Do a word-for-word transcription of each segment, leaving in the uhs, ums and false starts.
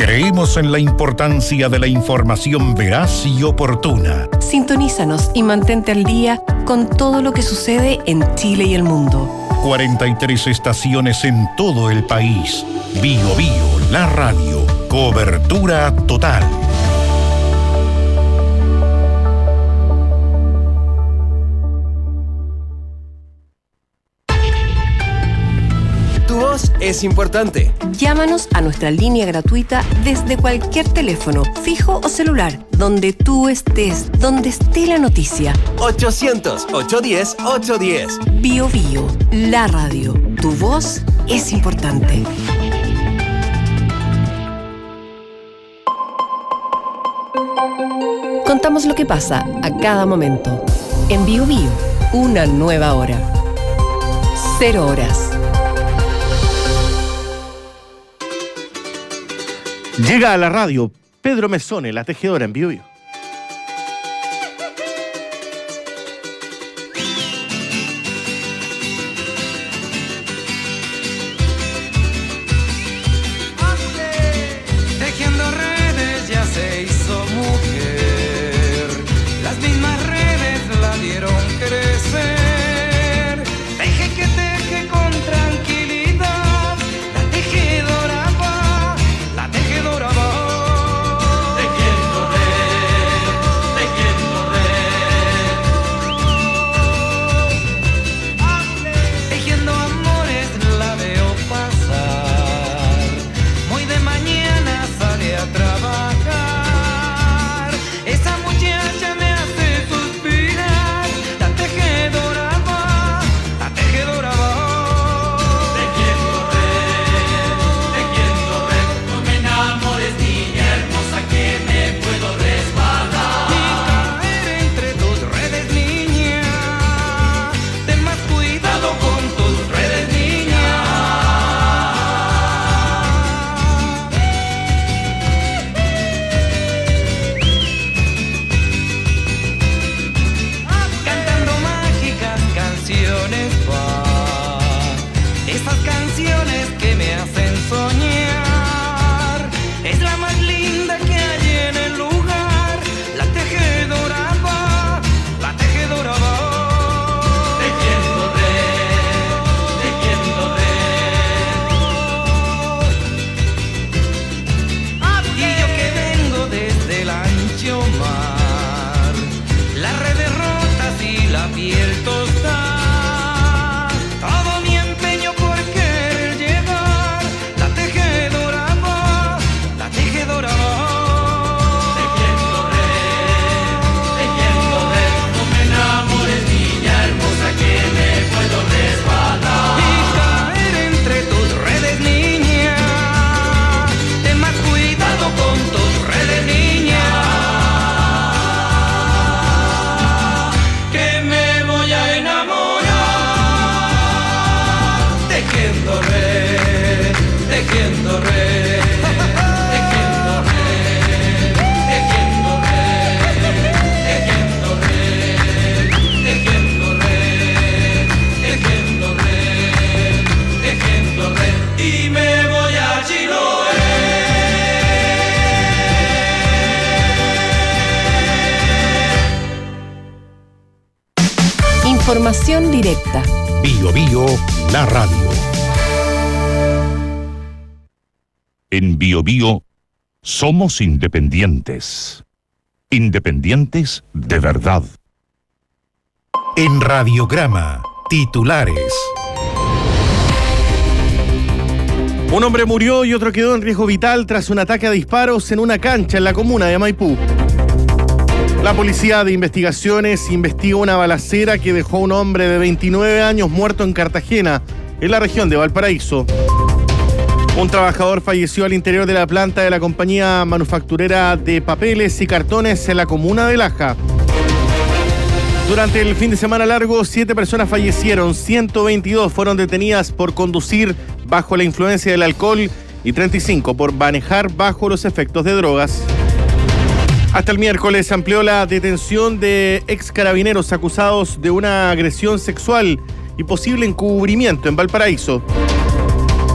Creemos en la importancia de la información veraz y oportuna. Sintonízanos y mantente al día con todo lo que sucede en Chile y el mundo. cuarenta y tres estaciones en todo el país. Bio Bio, la radio. Cobertura total. Tu voz es importante. Llámanos a nuestra línea gratuita desde cualquier teléfono, fijo o celular, donde tú estés, donde esté la noticia. ochocientos, ochocientos diez, ochocientos diez. Bio Bio, la radio. Tu voz es importante. Contamos lo que pasa a cada momento. En Bio Bio, una nueva hora. Cero horas. Llega a la radio Pedro Mesone, la tejedora en Bio Bio. Tejiendo redes ya se hizo mujer. Las mismas redes la vieron crecer. Teje que teje con tranquilidad. La tejedora va, la tejedora va. Tejiendo red, tejiendo red. Tejiendo amores la veo pasar. Muy de mañana sale a trabajar. Esa muchacha me hace suspirar. La tejedora va, la tejedora va. Tejiendo red, tejiendo red. No me enamores, niña hermosa, que me puedo resbalar. Y caer entre tus redes, niña. Ten más cuidado con tus redes, niña. Cantando mágicas canciones va. Esas canciones que me hacen soñar. Es la más linda que hay en el lugar. La tejedora va, la tejedora va. Tejiendo red, tejiendo red. Y yo que vengo desde el ancho mar, las redes rotas y la piel tostada, todo mi empeño por querer llegar. La tejedora va, la tejedora va. Tejiendo red, tejiendo red. No me enamores, niña hermosa, que me puedo resbalar. Y caer entre tus redes, niña. Ten más cuidado con tus redes, niña. Que me voy a enamorar. Tejiendo red, tejiendo red. Tejiendo red, tejiendo red. Tejiendo red, tejiendo red. Tejiendo red, tejiendo red. Y me voy a Chiloé. Información directa. Bio Bio, la radio. En Bio Bio somos independientes. Independientes de verdad. En Radiograma, titulares. Un hombre murió y otro quedó en riesgo vital tras un ataque a disparos en una cancha en la comuna de Maipú. La Policía de Investigaciones investiga una balacera que dejó a un hombre de veintinueve años muerto en Cartagena, en la región de Valparaíso. Un trabajador falleció al interior de la planta de la compañía manufacturera de papeles y cartones en la comuna de Laja. Durante el fin de semana largo, siete personas fallecieron, ciento veintidós fueron detenidas por conducir bajo la influencia del alcohol y treinta y cinco por manejar bajo los efectos de drogas. Hasta el miércoles se amplió la detención de ex carabineros acusados de una agresión sexual y posible encubrimiento en Valparaíso.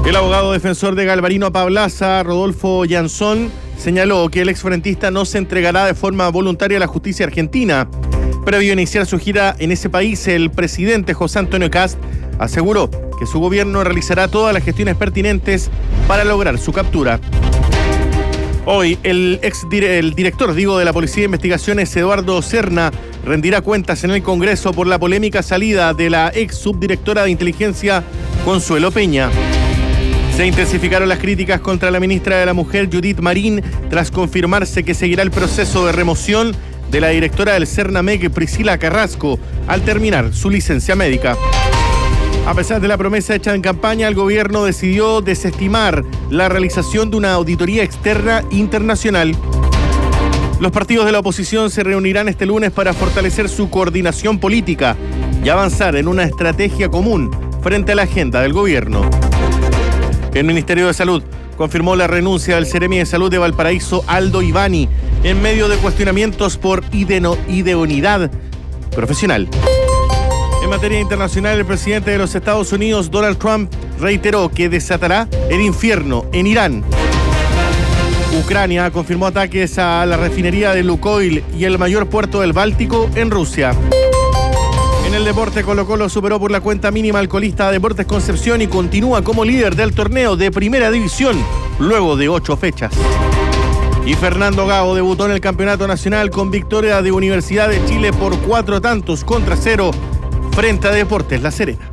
El abogado defensor de Galvarino Pablaza, Rodolfo Yansón, señaló que el exfrentista no se entregará de forma voluntaria a la justicia argentina. Previo a iniciar su gira en ese país, el presidente José Antonio Kast aseguró que su gobierno realizará todas las gestiones pertinentes para lograr su captura. Hoy, el ex el director, digo, de la Policía de Investigaciones, Eduardo Serna, rendirá cuentas en el Congreso por la polémica salida de la ex subdirectora de Inteligencia, Consuelo Peña. Se intensificaron las críticas contra la ministra de la Mujer, Judith Marín, tras confirmarse que seguirá el proceso de remoción de la directora del Cernamec, Priscila Carrasco, al terminar su licencia médica. A pesar de la promesa hecha en campaña, el gobierno decidió desestimar la realización de una auditoría externa internacional. Los partidos de la oposición se reunirán este lunes para fortalecer su coordinación política y avanzar en una estrategia común frente a la agenda del gobierno. El Ministerio de Salud confirmó la renuncia del Seremi de Salud de Valparaíso, Aldo Ivani, en medio de cuestionamientos por ideno- idoneidad profesional. En materia internacional, el presidente de los Estados Unidos, Donald Trump, reiteró que desatará el infierno en Irán. Ucrania confirmó ataques a la refinería de Lukoil y el mayor puerto del Báltico en Rusia. En el deporte, Colo-Colo superó por la cuenta mínima al colista Deportes Concepción y continúa como líder del torneo de Primera División luego de ocho fechas. Y Fernando Gago debutó en el Campeonato Nacional con victoria de Universidad de Chile por cuatro tantos contra cero frente a Deportes La Serena.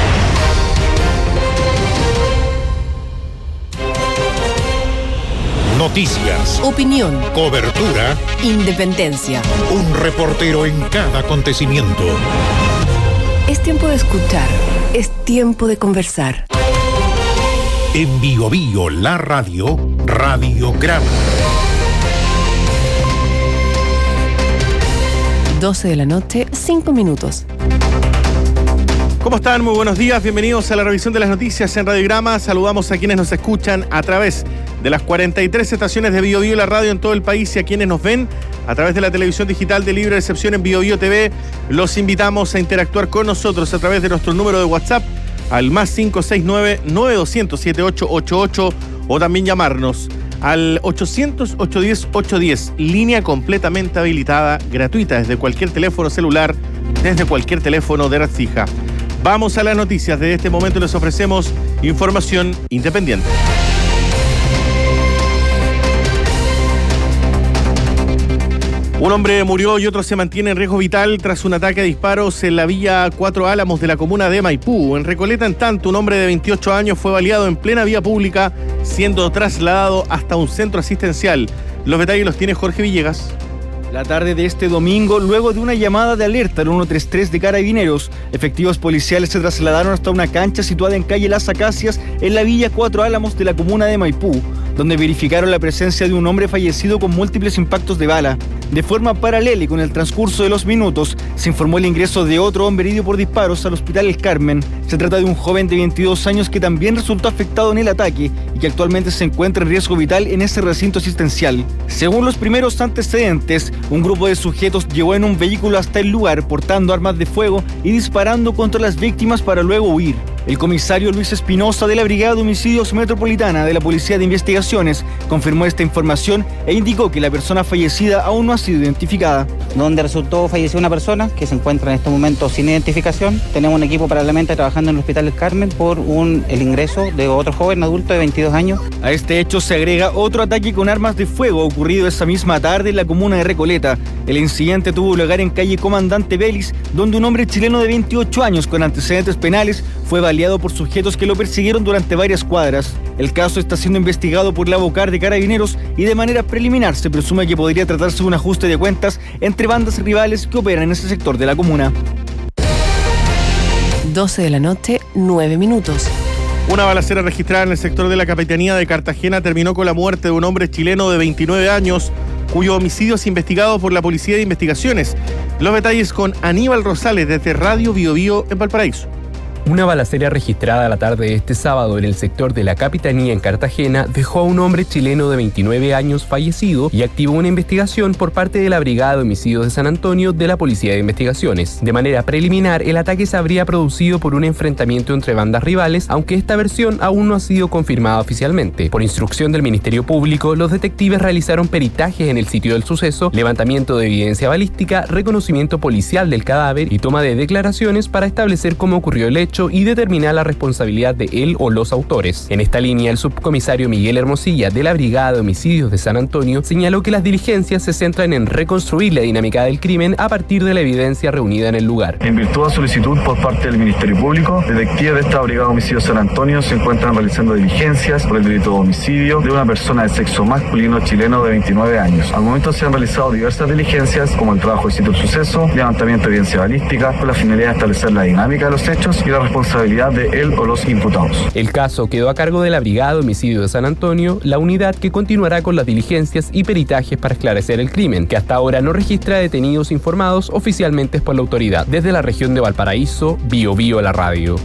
Noticias, Opinión, cobertura, independencia. un reportero en cada acontecimiento. Es tiempo de escuchar, es tiempo de conversar. En Bio Bio, la radio, Radiograma. doce de la noche, cinco minutos. ¿Cómo están? Muy buenos días, bienvenidos a la revisión de las noticias en Radiograma. Saludamos a quienes nos escuchan a través de las cuarenta y tres estaciones de Bio Bio la radio en todo el país y a quienes nos ven a través de la televisión digital de libre recepción en Bio Bio T V. Los invitamos a interactuar con nosotros a través de nuestro número de WhatsApp al más cinco seis nueve, nueve dos cero cero, siete ocho ocho ocho o también llamarnos al ochocientos, ochocientos diez, ochocientos diez, línea completamente habilitada, gratuita desde cualquier teléfono celular, desde cualquier teléfono de red fija. Vamos a las noticias. De este momento les ofrecemos información independiente. Un hombre murió y otro se mantiene en riesgo vital tras un ataque a disparos en la vía Cuatro Álamos de la comuna de Maipú. En Recoleta, en tanto, un hombre de veintiocho años fue baleado en plena vía pública, siendo trasladado hasta un centro asistencial. Los detalles los tiene Jorge Villegas. La tarde de este domingo, luego de una llamada de alerta al ciento treinta y tres de Carabineros, efectivos policiales se trasladaron hasta una cancha situada en calle Las Acacias, en la villa Cuatro Álamos de la comuna de Maipú, donde verificaron la presencia de un hombre fallecido con múltiples impactos de bala. De forma paralela y con el transcurso de los minutos, se informó el ingreso de otro hombre herido por disparos al Hospital El Carmen. Se trata de un joven de veintidós años que también resultó afectado en el ataque y que actualmente se encuentra en riesgo vital en ese recinto asistencial. Según los primeros antecedentes, un grupo de sujetos llegó en un vehículo hasta el lugar portando armas de fuego y disparando contra las víctimas para luego huir. El comisario Luis Espinosa de la Brigada de Homicidios Metropolitana de la Policía de Investigaciones confirmó esta información e indicó que la persona fallecida aún no ha sido identificada. Donde resultó fallecida una persona que se encuentra en este momento sin identificación. Tenemos un equipo paralelamente trabajando en el Hospital El Carmen por un, el ingreso de otro joven adulto de veintidós años. A este hecho se agrega otro ataque con armas de fuego ocurrido esa misma tarde en la comuna de Recoleta. El incidente tuvo lugar en calle Comandante Vélez, donde un hombre chileno de veintiocho años con antecedentes penales fue baleado por sujetos que lo persiguieron durante varias cuadras. El caso está siendo investigado por la Bocar de Carabineros y de manera preliminar se presume que podría tratarse de un ajuste de cuentas entre bandas rivales que operan en ese sector de la comuna. doce de la noche, nueve minutos. Una balacera registrada en el sector de la Capitanía de Cartagena terminó con la muerte de un hombre chileno de veintinueve años, cuyo homicidio es investigado por la Policía de Investigaciones. Los detalles con Aníbal Rosales desde Radio Bio Bio en Valparaíso. Una balacera registrada la tarde de este sábado en el sector de la Capitanía en Cartagena dejó a un hombre chileno de veintinueve años fallecido y activó una investigación por parte de la Brigada de Homicidios de San Antonio de la Policía de Investigaciones. De manera preliminar, el ataque se habría producido por un enfrentamiento entre bandas rivales, aunque esta versión aún no ha sido confirmada oficialmente. Por instrucción del Ministerio Público, los detectives realizaron peritajes en el sitio del suceso, levantamiento de evidencia balística, reconocimiento policial del cadáver y toma de declaraciones para establecer cómo ocurrió el hecho y determinar la responsabilidad de él o los autores. En esta línea, el subcomisario Miguel Hermosilla de la Brigada de Homicidios de San Antonio señaló que las diligencias se centran en reconstruir la dinámica del crimen a partir de la evidencia reunida en el lugar. En virtud de solicitud por parte del Ministerio Público, detectives de esta Brigada de Homicidios de San Antonio se encuentran realizando diligencias por el delito de homicidio de una persona de sexo masculino chileno de veintinueve años. Al momento se han realizado diversas diligencias, como el trabajo del sitio del suceso, levantamiento de evidencia balística, con la finalidad de establecer la dinámica de los hechos y la responsabilidad de él o los imputados. El caso quedó a cargo de la Brigada de Homicidio de San Antonio, la unidad que continuará con las diligencias y peritajes para esclarecer el crimen, que hasta ahora no registra detenidos informados oficialmente por la autoridad. Desde la región de Valparaíso, Bio Bio la radio.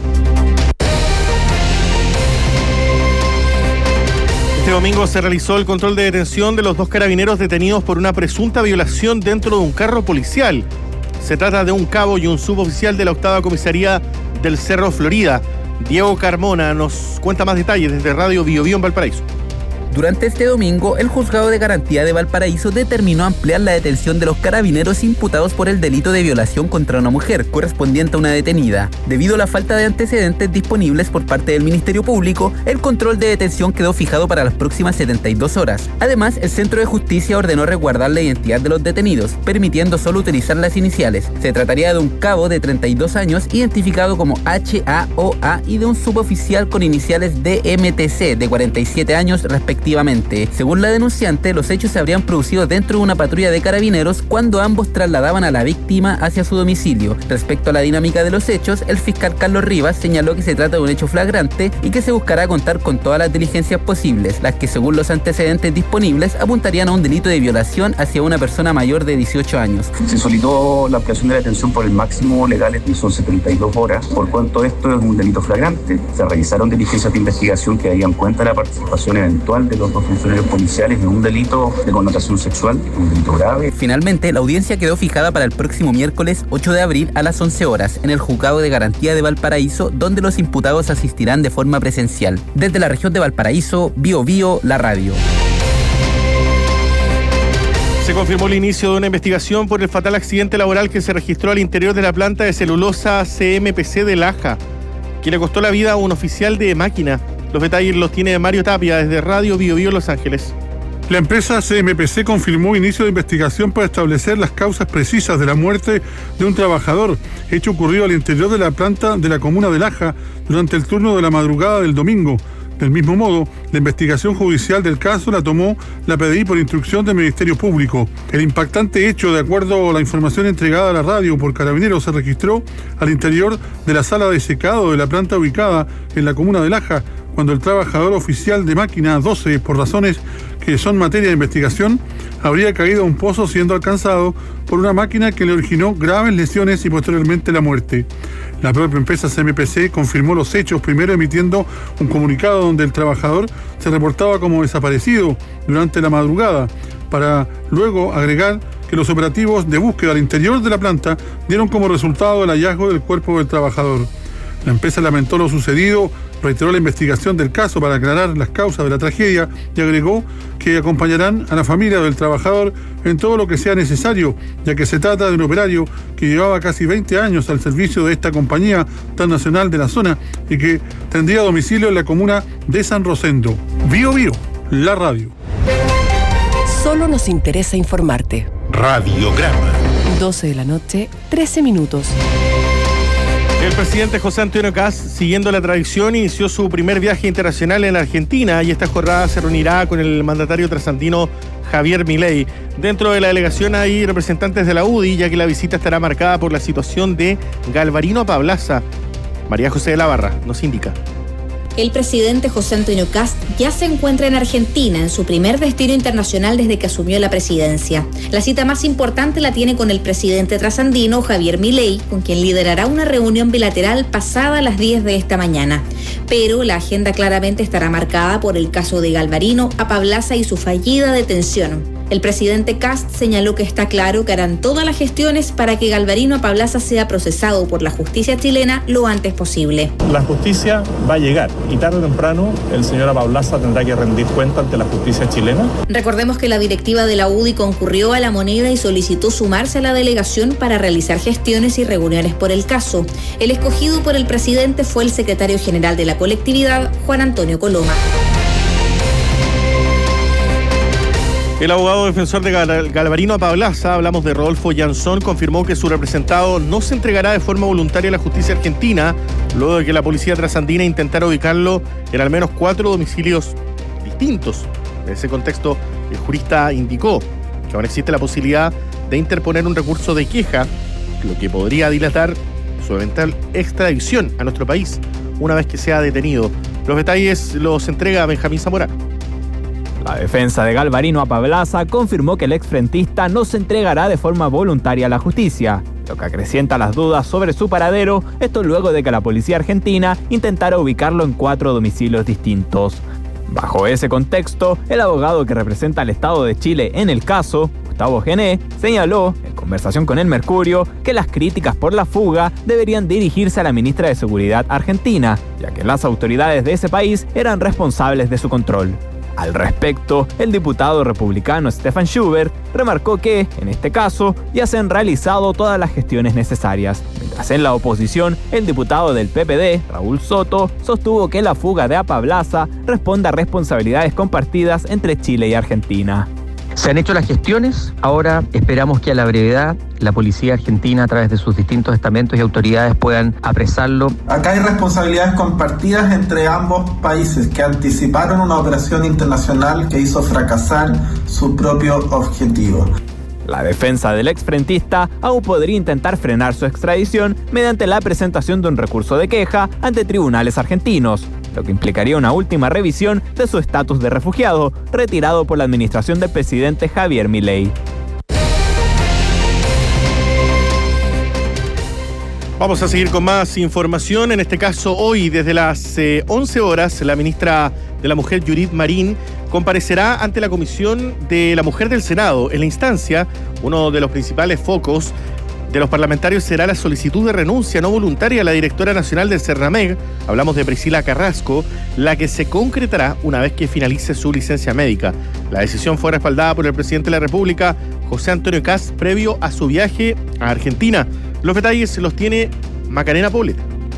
Este domingo se realizó el control de detención de los dos carabineros detenidos por una presunta violación dentro de un carro policial. Se trata de un cabo y un suboficial de la octava comisaría del Cerro Florida. Diego Carmona nos cuenta más detalles desde Radio Bio Bio en Valparaíso. Durante este domingo, el Juzgado de Garantía de Valparaíso determinó ampliar la detención de los carabineros imputados por el delito de violación contra una mujer, correspondiente a una detenida. Debido a la falta de antecedentes disponibles por parte del Ministerio Público, el control de detención quedó fijado para las próximas setenta y dos horas. Además, el Centro de Justicia ordenó resguardar la identidad de los detenidos, permitiendo solo utilizar las iniciales. Se trataría de un cabo de treinta y dos años, identificado como H A O A, y de un suboficial con iniciales D M T C, de cuarenta y siete años respectivamente. Según la denunciante, los hechos se habrían producido dentro de una patrulla de carabineros cuando ambos trasladaban a la víctima hacia su domicilio. Respecto a la dinámica de los hechos, el fiscal Carlos Rivas señaló que se trata de un hecho flagrante y que se buscará contar con todas las diligencias posibles, las que según los antecedentes disponibles apuntarían a un delito de violación hacia una persona mayor de dieciocho años. Se solicitó la ampliación de la detención por el máximo legal, que son setenta y dos horas. Por cuanto esto es un delito flagrante, se realizaron diligencias de investigación que darían cuenta de la participación eventual de los dos funcionarios policiales en un delito de connotación sexual, un delito grave. Finalmente, la audiencia quedó fijada para el próximo miércoles ocho de abril a las once horas en el Juzgado de Garantía de Valparaíso, donde los imputados asistirán de forma presencial. Desde la región de Valparaíso, Bio Bio, la radio. Se confirmó el inicio de una investigación por el fatal accidente laboral que se registró al interior de la planta de celulosa C M P C de Laja, que le costó la vida a un oficial de máquina. Los detalles los tiene Mario Tapia desde Radio Bio Bio Los Ángeles. La empresa C M P C confirmó inicio de investigación para establecer las causas precisas de la muerte de un trabajador, hecho ocurrido al interior de la planta de la comuna de Laja durante el turno de la madrugada del domingo. Del mismo modo, la investigación judicial del caso la tomó la P D I por instrucción del Ministerio Público. El impactante hecho, de acuerdo a la información entregada a la radio por Carabineros, se registró al interior de la sala de secado de la planta ubicada en la comuna de Laja, cuando el trabajador oficial de máquina doce, por razones que son materia de investigación, habría caído a un pozo siendo alcanzado por una máquina que le originó graves lesiones y posteriormente la muerte. La propia empresa C M P C confirmó los hechos, primero emitiendo un comunicado donde el trabajador se reportaba como desaparecido durante la madrugada, para luego agregar que los operativos de búsqueda al interior de la planta dieron como resultado el hallazgo del cuerpo del trabajador. La empresa lamentó lo sucedido, reiteró la investigación del caso para aclarar las causas de la tragedia y agregó que acompañarán a la familia del trabajador en todo lo que sea necesario, ya que se trata de un operario que llevaba casi veinte años al servicio de esta compañía transnacional de la zona y que tendría domicilio en la comuna de San Rosendo. Bio Bio, la radio. Solo nos interesa informarte. Radiograma. doce de la noche, trece minutos. El presidente José Antonio Kast, siguiendo la tradición, inició su primer viaje internacional en Argentina y esta jornada se reunirá con el mandatario trasandino Javier Milei. Dentro de la delegación hay representantes de la U D I, ya que la visita estará marcada por la situación de Galvarino Pablaza. María José de la Barra nos indica. El presidente José Antonio Kast ya se encuentra en Argentina, en su primer destino internacional desde que asumió la presidencia. La cita más importante la tiene con el presidente trasandino Javier Milei, con quien liderará una reunión bilateral pasada las diez de esta mañana. Pero la agenda claramente estará marcada por el caso de Galvarino Apablaza y su fallida detención. El presidente Kast señaló que está claro que harán todas las gestiones para que Galvarino Apablaza sea procesado por la justicia chilena lo antes posible. La justicia va a llegar y tarde o temprano el señor Apablaza tendrá que rendir cuenta ante la justicia chilena. Recordemos que la directiva de la U D I concurrió a La Moneda y solicitó sumarse a la delegación para realizar gestiones y reuniones por el caso. El escogido por el presidente fue el secretario general de la colectividad, Juan Antonio Coloma. El abogado defensor de Gal- Galvarino Apablaza, hablamos de Rodolfo Yansón, confirmó que su representado no se entregará de forma voluntaria a la justicia argentina, luego de que la policía trasandina intentara ubicarlo en al menos cuatro domicilios distintos. En ese contexto, el jurista indicó que aún existe la posibilidad de interponer un recurso de queja, lo que podría dilatar su eventual extradición a nuestro país, una vez que sea detenido. Los detalles los entrega Benjamín Zamorano. La defensa de Galvarino Apablaza confirmó que el exfrentista no se entregará de forma voluntaria a la justicia, lo que acrecienta las dudas sobre su paradero, esto luego de que la policía argentina intentara ubicarlo en cuatro domicilios distintos. Bajo ese contexto, el abogado que representa al Estado de Chile en el caso, Gustavo Gené, señaló, en conversación con El Mercurio, que las críticas por la fuga deberían dirigirse a la ministra de Seguridad argentina, ya que las autoridades de ese país eran responsables de su control. Al respecto, el diputado republicano Stefan Schubert remarcó que, en este caso, ya se han realizado todas las gestiones necesarias, mientras en la oposición, el diputado del P P D, Raúl Soto, sostuvo que la fuga de Apablaza responde a responsabilidades compartidas entre Chile y Argentina. Se han hecho las gestiones, ahora esperamos que a la brevedad la policía argentina a través de sus distintos estamentos y autoridades puedan apresarlo. Acá hay responsabilidades compartidas entre ambos países que anticiparon una operación internacional que hizo fracasar su propio objetivo. La defensa del exfrentista aún podría intentar frenar su extradición mediante la presentación de un recurso de queja ante tribunales argentinos, lo que implicaría una última revisión de su estatus de refugiado, retirado por la administración del presidente Javier Milei. Vamos a seguir con más información. En este caso, hoy, desde las eh, once horas, la ministra de la Mujer, Judith Marín, comparecerá ante la Comisión de la Mujer del Senado. En la instancia, uno de los principales focos de los parlamentarios será la solicitud de renuncia no voluntaria a la directora nacional del Cernameg, hablamos de Priscila Carrasco, la que se concretará una vez que finalice su licencia médica. La decisión fue respaldada por el presidente de la República, José Antonio Kast, previo a su viaje a Argentina. Los detalles los tiene Macarena Poblete.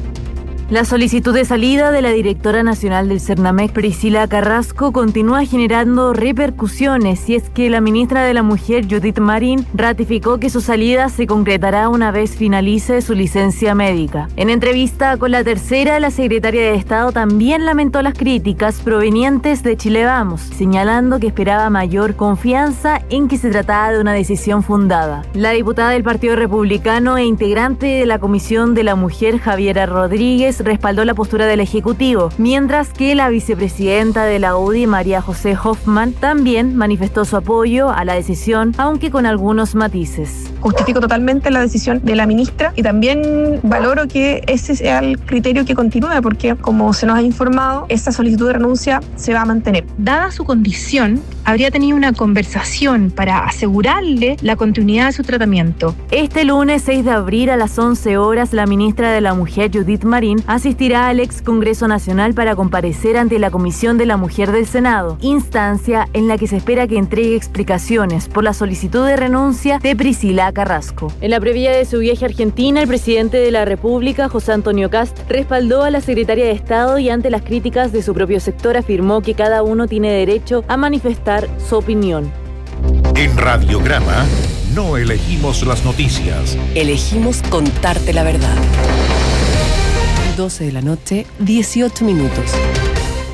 La solicitud de salida de la directora nacional del Cernameg, Priscila Carrasco, continúa generando repercusiones, y es que la ministra de la Mujer, Judith Marín, ratificó que su salida se concretará una vez finalice su licencia médica. En entrevista con La Tercera, la secretaria de Estado también lamentó las críticas provenientes de Chile Vamos, señalando que esperaba mayor confianza en que se trataba de una decisión fundada. La diputada del Partido Republicano e integrante de la Comisión de la Mujer, Javiera Rodríguez, respaldó la postura del Ejecutivo, mientras que la vicepresidenta de la U D I, María José Hoffman, también manifestó su apoyo a la decisión, aunque con algunos matices. Justifico totalmente la decisión de la ministra y también valoro que ese sea el criterio que continúe, porque, como se nos ha informado, esta solicitud de renuncia se va a mantener. Dada su condición, habría tenido una conversación para asegurarle la continuidad de su tratamiento. Este lunes seis de abril a las once horas, la ministra de la Mujer, Judith Marín, asistirá al ex Congreso Nacional para comparecer ante la Comisión de la Mujer del Senado, instancia en la que se espera que entregue explicaciones por la solicitud de renuncia de Priscila Carrasco. En la previa de su viaje a Argentina, el presidente de la República, José Antonio Kast, respaldó a la secretaria de Estado y, ante las críticas de su propio sector, afirmó que cada uno tiene derecho a manifestar su opinión. En Radiograma no elegimos las noticias. Elegimos contarte la verdad. doce de la noche, dieciocho minutos.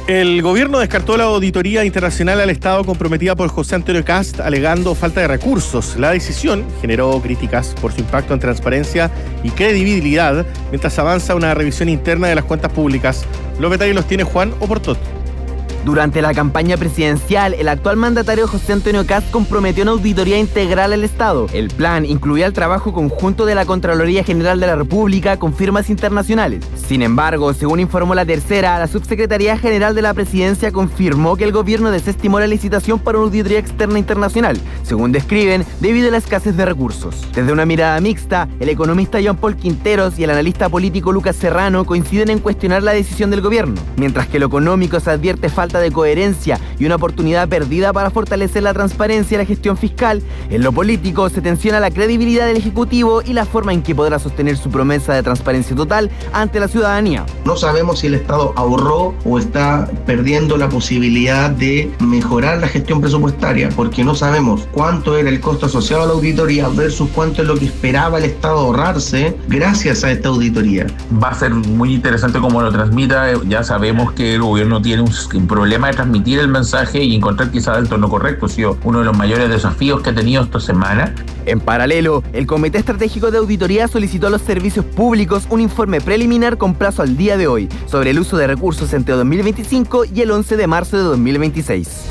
El gobierno descartó la auditoría internacional al Estado comprometida por José Antonio Kast, alegando falta de recursos. La decisión generó críticas por su impacto en transparencia y credibilidad, mientras avanza una revisión interna de las cuentas públicas. Los detalles los tiene Juan Oportot. Durante la campaña presidencial, el actual mandatario José Antonio Kast comprometió una auditoría integral al Estado. El plan incluía el trabajo conjunto de la Contraloría General de la República con firmas internacionales. Sin embargo, según informó La Tercera, la Subsecretaría General de la Presidencia confirmó que el gobierno desestimó la licitación para una auditoría externa internacional, según describen, debido a la escasez de recursos. Desde una mirada mixta, el economista Jean Paul Quinteros y el analista político Lucas Serrano coinciden en cuestionar la decisión del gobierno, mientras que lo económico se advierte falta de coherencia y una oportunidad perdida para fortalecer la transparencia y la gestión fiscal. En lo político se tensiona la credibilidad del Ejecutivo y la forma en que podrá sostener su promesa de transparencia total ante la ciudadanía. No sabemos si el Estado ahorró o está perdiendo la posibilidad de mejorar la gestión presupuestaria, porque no sabemos cuánto era el costo asociado a la auditoría versus cuánto es lo que esperaba el Estado ahorrarse gracias a esta auditoría. Va a ser muy interesante cómo lo transmita. Ya sabemos que el gobierno tiene un, un problema de transmitir el mensaje y encontrar quizás el tono correcto. Ha sido uno de los mayores desafíos que ha tenido esta semana. En paralelo, el Comité Estratégico de Auditoría solicitó a los servicios públicos un informe preliminar con plazo al día de hoy sobre el uso de recursos entre dos mil veinticinco y el once de marzo de dos mil veintiséis.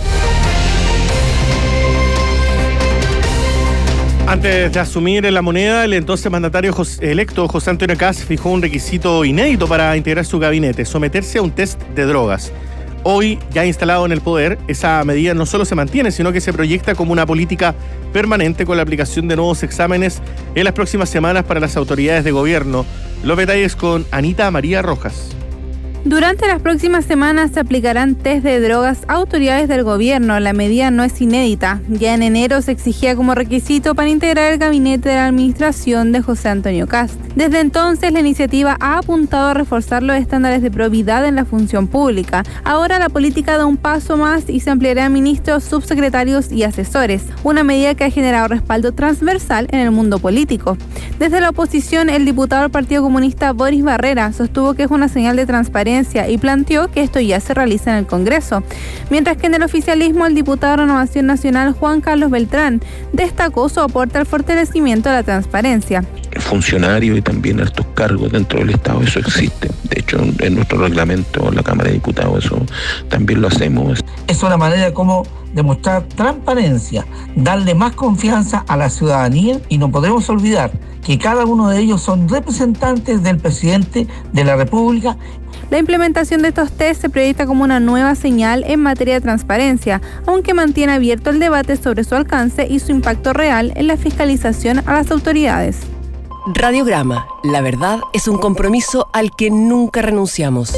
Antes de asumir en la moneda, el entonces mandatario José, electo José Antonio Kast fijó un requisito inédito para integrar su gabinete: someterse a un test de drogas. Hoy, ya instalado en el poder, esa medida no solo se mantiene, sino que se proyecta como una política permanente con la aplicación de nuevos exámenes en las próximas semanas para las autoridades de gobierno. Los detalles con Anita María Rojas. Durante las próximas semanas se aplicarán test de drogas a autoridades del gobierno. La medida no es inédita. Ya en enero se exigía como requisito para integrar el gabinete de la administración de José Antonio Kast. Desde entonces, la iniciativa ha apuntado a reforzar los estándares de probidad en la función pública. Ahora la política da un paso más y se ampliará a ministros, subsecretarios y asesores, una medida que ha generado respaldo transversal en el mundo político. Desde la oposición, el diputado del Partido Comunista Boris Barrera sostuvo que es una señal de transparencia y planteó que esto ya se realiza en el Congreso. Mientras que en el oficialismo, el diputado de Renovación Nacional Juan Carlos Beltrán destacó su aporte al fortalecimiento de la transparencia. Funcionarios y también altos cargos dentro del Estado, eso existe. De hecho, en nuestro reglamento, en la Cámara de Diputados, eso también lo hacemos. Es una manera como demostrar transparencia, darle más confianza a la ciudadanía, y no podemos olvidar que cada uno de ellos son representantes del presidente de la República. La implementación de estos test se proyecta como una nueva señal en materia de transparencia, aunque mantiene abierto el debate sobre su alcance y su impacto real en la fiscalización a las autoridades. Radiograma, la verdad es un compromiso al que nunca renunciamos.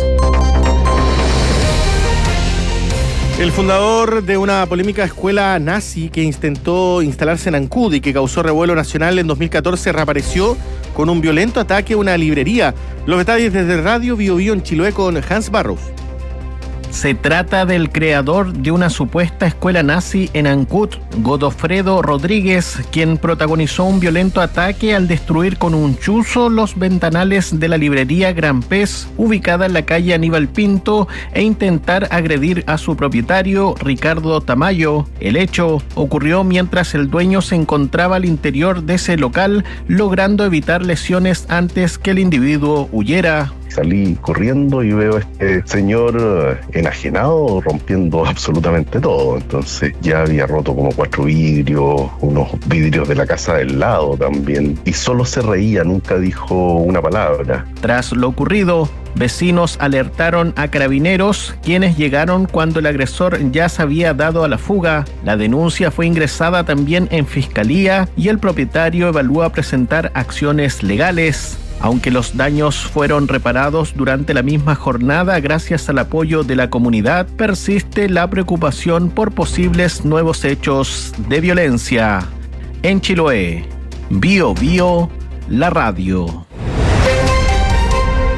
El fundador de una polémica escuela nazi que intentó instalarse en Ancud y que causó revuelo nacional en dos mil catorce reapareció con un violento ataque a una librería. Los detalles desde Radio Bio Bio en Chiloé con Hans Barros. Se trata del creador de una supuesta escuela nazi en Ancud, Godofredo Rodríguez, quien protagonizó un violento ataque al destruir con un chuzo los ventanales de la librería Gran Pez, ubicada en la calle Aníbal Pinto, e intentar agredir a su propietario, Ricardo Tamayo. El hecho ocurrió mientras el dueño se encontraba al interior de ese local, logrando evitar lesiones antes que el individuo huyera. Salí corriendo y veo a este señor enajenado, rompiendo absolutamente todo. Entonces ya había roto como cuatro vidrios, unos vidrios de la casa del lado también. Y solo se reía, nunca dijo una palabra. Tras lo ocurrido, vecinos alertaron a carabineros, quienes llegaron cuando el agresor ya se había dado a la fuga. La denuncia fue ingresada también en fiscalía y el propietario evalúa presentar acciones legales. Aunque los daños fueron reparados durante la misma jornada gracias al apoyo de la comunidad, persiste la preocupación por posibles nuevos hechos de violencia. En Chiloé, Bio Bio, la radio.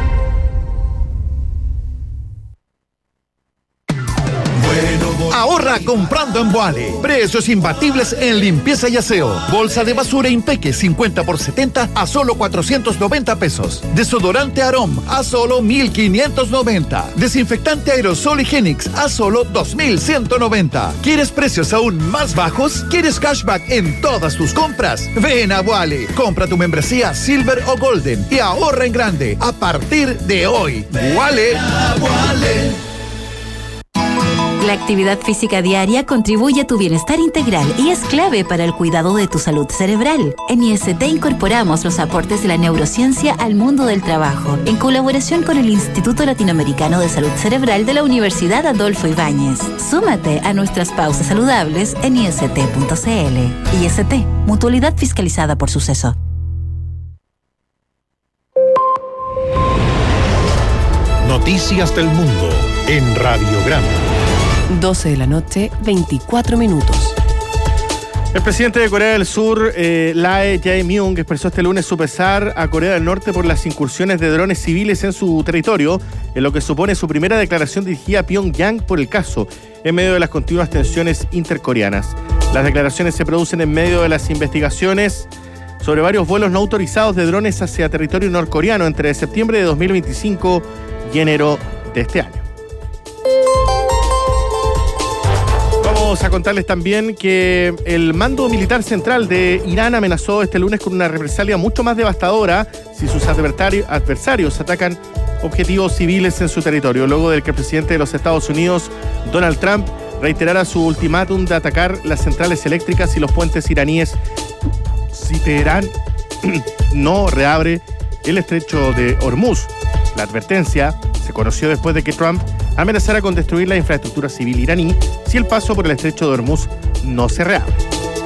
Ahorra ahora comprando en Boale. Precios imbatibles en limpieza y aseo. Bolsa de basura Impeque cincuenta por setenta a solo cuatrocientos noventa pesos. Desodorante Arom a solo mil quinientos noventa. Desinfectante aerosol Higienix a solo dos mil ciento noventa. ¿Quieres precios aún más bajos? ¿Quieres cashback en todas tus compras? Ven a Boale. Compra tu membresía Silver o Golden y ahorra en grande a partir de hoy. Boale. La actividad física diaria contribuye a tu bienestar integral y es clave para el cuidado de tu salud cerebral. En I S T incorporamos los aportes de la neurociencia al mundo del trabajo, en colaboración con el Instituto Latinoamericano de Salud Cerebral de la Universidad Adolfo Ibáñez. Súmate a nuestras pausas saludables en I S T punto C L. I S T, mutualidad fiscalizada por Suceso. Noticias del mundo en Radiograma. doce de la noche, veinticuatro minutos. El presidente de Corea del Sur, eh, Lee Jae-myung, expresó este lunes su pesar a Corea del Norte por las incursiones de drones civiles en su territorio, en lo que supone su primera declaración dirigida a Pyongyang por el caso, en medio de las continuas tensiones intercoreanas. Las declaraciones se producen en medio de las investigaciones sobre varios vuelos no autorizados de drones hacia territorio norcoreano entre septiembre de dos mil veinticinco y enero de este año. Vamos a contarles también que el mando militar central de Irán amenazó este lunes con una represalia mucho más devastadora si sus adversarios atacan objetivos civiles en su territorio, luego del que el presidente de los Estados Unidos, Donald Trump, reiterara su ultimátum de atacar las centrales eléctricas y los puentes iraníes si Teherán no reabre el estrecho de Hormuz. La advertencia se conoció después de que Trump amenazara con destruir la infraestructura civil iraní si el paso por el estrecho de Hormuz no se reabre.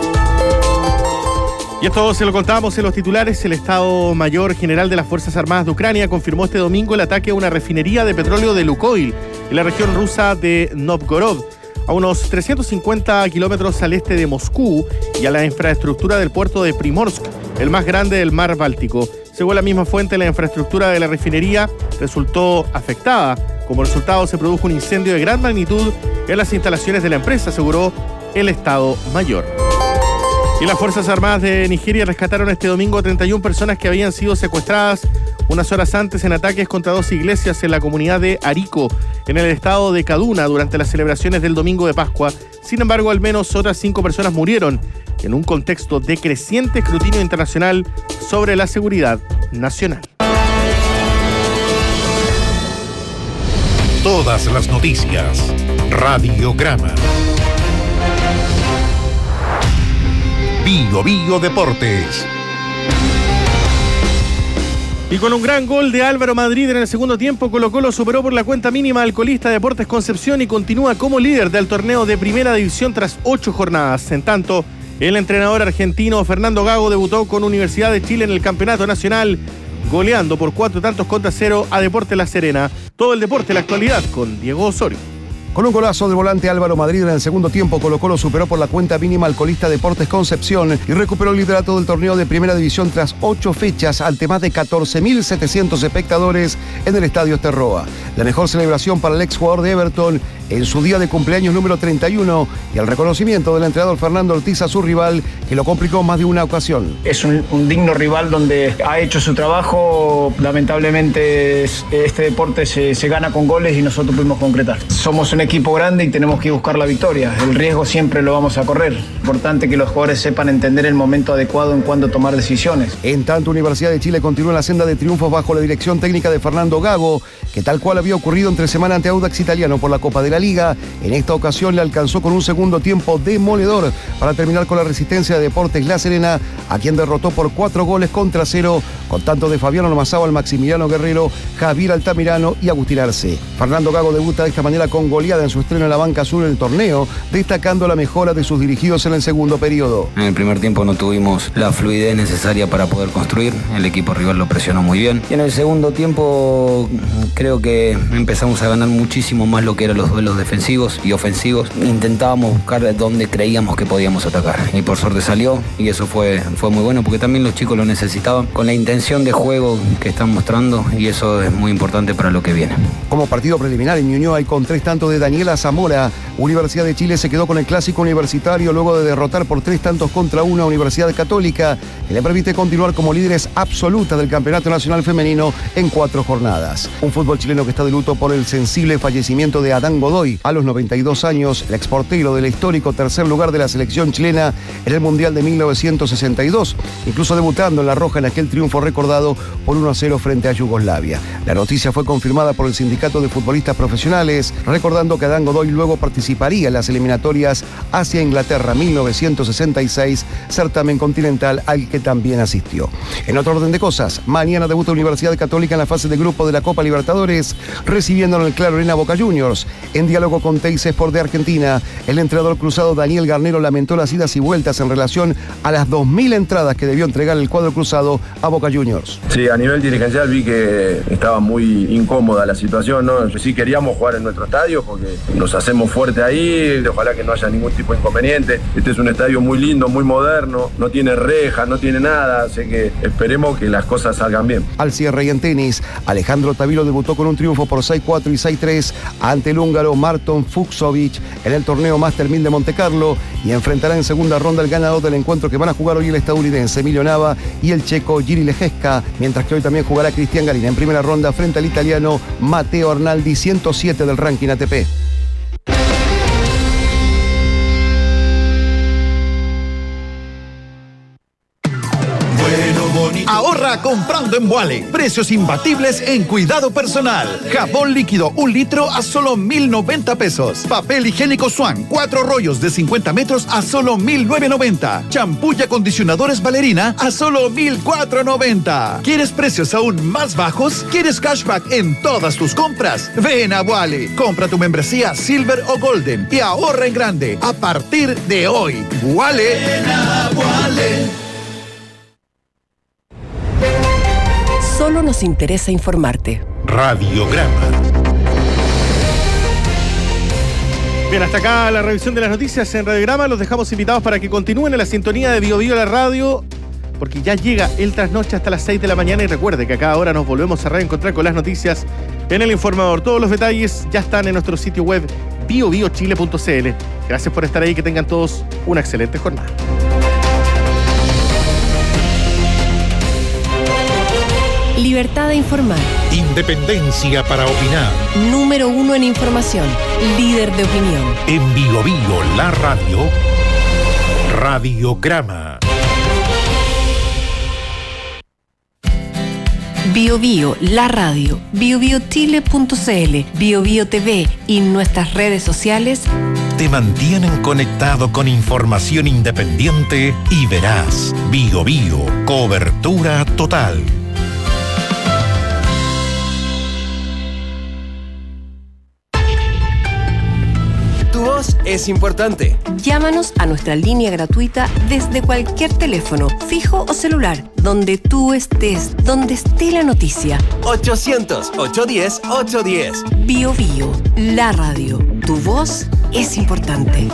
Y esto se lo contábamos en los titulares. El Estado Mayor General de las Fuerzas Armadas de Ucrania confirmó este domingo el ataque a una refinería de petróleo de Lukoil en la región rusa de Novgorod, a unos trescientos cincuenta kilómetros al este de Moscú, y a la infraestructura del puerto de Primorsk, el más grande del mar Báltico. Según la misma fuente, la infraestructura de la refinería resultó afectada. Como resultado, se produjo un incendio de gran magnitud en las instalaciones de la empresa, aseguró el Estado Mayor. Y las Fuerzas Armadas de Nigeria rescataron este domingo a treinta y una personas que habían sido secuestradas unas horas antes en ataques contra dos iglesias en la comunidad de Ariko, en el estado de Kaduna, durante las celebraciones del domingo de Pascua. Sin embargo, al menos otras cinco personas murieron en un contexto de creciente escrutinio internacional sobre la seguridad nacional. Todas las noticias. Radiograma. Bio Bio Deportes. Y con un gran gol de Álvaro Madrid en el segundo tiempo, Colo-Colo superó por la cuenta mínima al colista Deportes Concepción y continúa como líder del torneo de Primera División tras ocho jornadas. En tanto, el entrenador argentino Fernando Gago debutó con Universidad de Chile en el Campeonato Nacional, goleando por cuatro tantos contra cero a Deportes La Serena. Todo el deporte, la actualidad, con Diego Osorio. Con un golazo de volante Álvaro Madrid en el segundo tiempo, Colo-Colo superó por la cuenta mínima al colista Deportes Concepción y recuperó el liderato del torneo de Primera División tras ocho fechas ante más de catorce mil setecientos espectadores en el Estadio Esterroa. La mejor celebración para el exjugador de Everton en su día de cumpleaños número treinta y uno y el reconocimiento del entrenador Fernando Ortiz a su rival, que lo complicó más de una ocasión. Es un, un digno rival donde ha hecho su trabajo. Lamentablemente este deporte se, se gana con goles y nosotros pudimos concretar. Somos un equipo grande y tenemos que buscar la victoria. El riesgo siempre lo vamos a correr. Importante que los jugadores sepan entender el momento adecuado en cuándo tomar decisiones. En tanto, Universidad de Chile continúa en la senda de triunfos bajo la dirección técnica de Fernando Gago, que tal cual había ocurrido entre semana ante Audax Italiano por la Copa de la Liga, en esta ocasión le alcanzó con un segundo tiempo demoledor para terminar con la resistencia de Deportes La Serena, a quien derrotó por cuatro goles contra cero, con tanto de Fabiano Ormazábal, Maximiliano Guerrero, Javier Altamirano y Agustín Arce. Fernando Gago debuta de esta manera con goleada en su estreno en la banca azul en el torneo, destacando la mejora de sus dirigidos en el segundo periodo. En el primer tiempo no tuvimos la fluidez necesaria para poder construir, el equipo rival lo presionó muy bien, y en el segundo tiempo creo que empezamos a ganar muchísimo más lo que eran los duelos defensivos y ofensivos. Intentábamos buscar donde creíamos que podíamos atacar y por suerte salió, y eso fue, fue muy bueno porque también los chicos lo necesitaban, con la intención de juego que están mostrando, y eso es muy importante para lo que viene. Como partido preliminar en Ñuñoa y con tres tantos de Daniela Zamora, Universidad de Chile se quedó con el clásico universitario luego de derrotar por tres tantos contra una Universidad Católica, que le permite continuar como líderes absolutas del Campeonato Nacional Femenino en cuatro jornadas. Un fútbol chileno que está de luto por el sensible fallecimiento de Adán Godoy. A los noventa y dos años, el exportero del histórico tercer lugar de la selección chilena en el Mundial de mil novecientos sesenta y dos, incluso debutando en la roja en aquel triunfo recordado por uno a cero frente a Yugoslavia. La noticia fue confirmada por el Sindicato de Futbolistas Profesionales, recordando que Adán Godoy luego participaría en las eliminatorias hacia Inglaterra mil novecientos sesenta y seis, certamen continental al que también asistió. En otro orden de cosas, mañana debuta Universidad Católica en la fase de grupo de la Copa Libertadores, recibiendo en el Claro Arena Boca Juniors. En diálogo con Teis Sport de Argentina, el entrenador cruzado Daniel Garnero lamentó las idas y vueltas en relación a las dos mil entradas que debió entregar el cuadro cruzado a Boca Juniors. Sí, a nivel dirigencial vi que estaba muy incómoda la situación, ¿no? Sí queríamos jugar en nuestro estadio porque nos hacemos fuerte ahí, ojalá que no haya ningún tipo de inconveniente. Este es un estadio muy lindo, muy moderno, no tiene rejas, no tiene nada, así que esperemos que las cosas salgan bien. Al cierre y en tenis, Alejandro Tavilo debutó con un triunfo por seis cuatro y seis tres ante el húngaro Marton Fucsovic en el torneo Master mil de Montecarlo y enfrentará en segunda ronda el ganador del encuentro que van a jugar hoy el estadounidense Emilio Nava y el checo Jiri Lejeska, mientras que hoy también jugará Cristian Garín en primera ronda frente al italiano Matteo Arnaldi, ciento siete del ranking A T P. Ahorra comprando en Vuale. Precios imbatibles en cuidado personal. Jabón líquido un litro a solo mil noventa pesos. Papel higiénico Swan, cuatro rollos de cincuenta metros a solo mil novecientos noventa. Champú y acondicionadores Valerina a solo mil cuatrocientos noventa. ¿Quieres precios aún más bajos? ¿Quieres cashback en todas tus compras? Ven a Vuale. Compra tu membresía Silver o Golden y ahorra en grande a partir de hoy. Vuale. Ven a Vuale. Solo nos interesa informarte. Radiograma. Bien, hasta acá la revisión de las noticias en Radiograma. Los dejamos invitados para que continúen en la sintonía de Bio Bio la radio, porque ya llega el trasnoche hasta las seis de la mañana. Y recuerde que a cada hora nos volvemos a reencontrar con las noticias en El Informador. Todos los detalles ya están en nuestro sitio web bio bio chile punto c l. Gracias por estar ahí, que tengan todos una excelente jornada. Libertad de informar. Independencia para opinar. Número uno en información. Líder de opinión. En Bio Bio la radio. Radiograma. Bio Bio la radio. bio bio chile punto c l. Bio Bio T V y nuestras redes sociales te mantienen conectado con información independiente y veraz. Bio Bio, cobertura total. Tu voz es importante. Llámanos a nuestra línea gratuita desde cualquier teléfono, fijo o celular, donde tú estés, donde esté la noticia. ochocientos, ochocientos diez, ochocientos diez. Bio Bio, la radio. Tu voz es importante.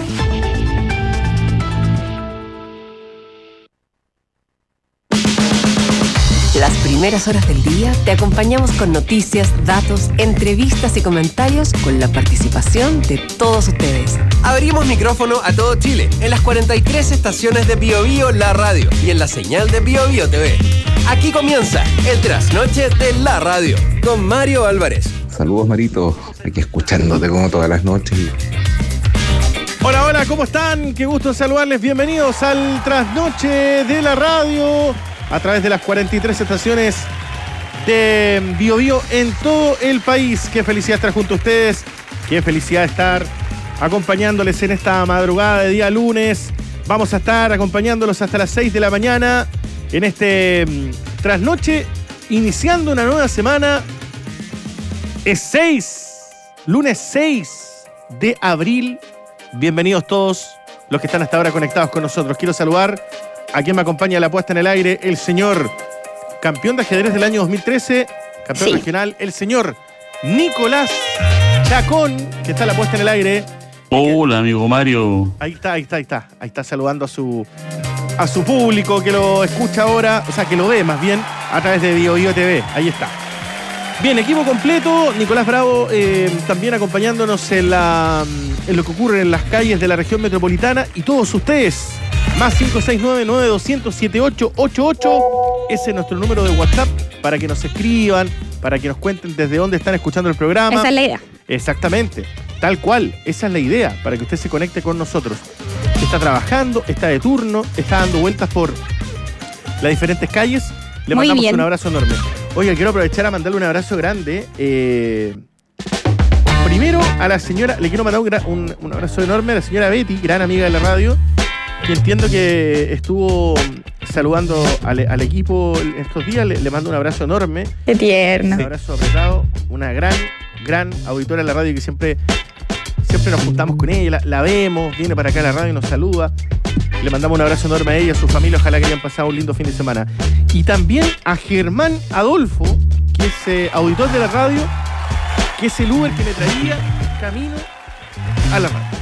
Las primeras horas del día te acompañamos con noticias, datos, entrevistas y comentarios con la participación de todos ustedes. Abrimos micrófono a todo Chile en las cuarenta y tres estaciones de Bio Bio la radio y en la señal de Bio Bio T V. Aquí comienza el trasnoche de la radio con Mario Álvarez. Saludos, Marito, aquí escuchándote como todas las noches. Hola, hola, ¿cómo están? Qué gusto saludarles. Bienvenidos al trasnoche de la radio a través de las cuarenta y tres estaciones de Bio Bio en todo el país. Qué felicidad estar junto a ustedes. Qué felicidad estar acompañándoles en esta madrugada de día lunes. Vamos a estar acompañándolos hasta las seis de la mañana en este trasnoche, iniciando una nueva semana. Es seis, lunes seis de abril. Bienvenidos todos los que están hasta ahora conectados con nosotros. Quiero saludar a quien me acompaña a la puesta en el aire, el señor campeón de ajedrez del año dos mil trece, campeón sí. regional, el señor Nicolás Chacón, que está a la puesta en el aire. Hola, amigo Mario. Ahí está, ahí está, ahí está. Ahí está saludando a su, a su público que lo escucha ahora, o sea, que lo ve más bien a través de Bio Bio T V. Ahí está. Bien, equipo completo. Nicolás Bravo eh, también acompañándonos en, la, en lo que ocurre en las calles de la región metropolitana. Y todos ustedes, más cinco seis nueve, nueve dos cero cero, siete ocho ocho ocho. Ese es nuestro número de WhatsApp para que nos escriban, para que nos cuenten desde dónde están escuchando el programa. Esa es la idea. Exactamente, tal cual. Esa es la idea, para que usted se conecte con nosotros. Está trabajando, está de turno, está dando vueltas por las diferentes calles. Le Muy mandamos bien. un abrazo enorme. Oiga, quiero aprovechar a mandarle un abrazo grande. Eh, primero a la señora, le quiero mandar un, gra- un, un abrazo enorme a la señora Betty, gran amiga de la radio, que entiendo que estuvo saludando al, al equipo estos días. Le, le mando un abrazo enorme. Qué tierno. Un abrazo apretado. Una gran, gran auditora de la radio que siempre, siempre nos juntamos con ella, la, la vemos, viene para acá a la radio y nos saluda. Le mandamos un abrazo enorme a ella, a su familia, ojalá que hayan pasado un lindo fin de semana. Y también a Germán Adolfo, que es eh, auditor de la radio, que es el Uber que me traía camino a la radio.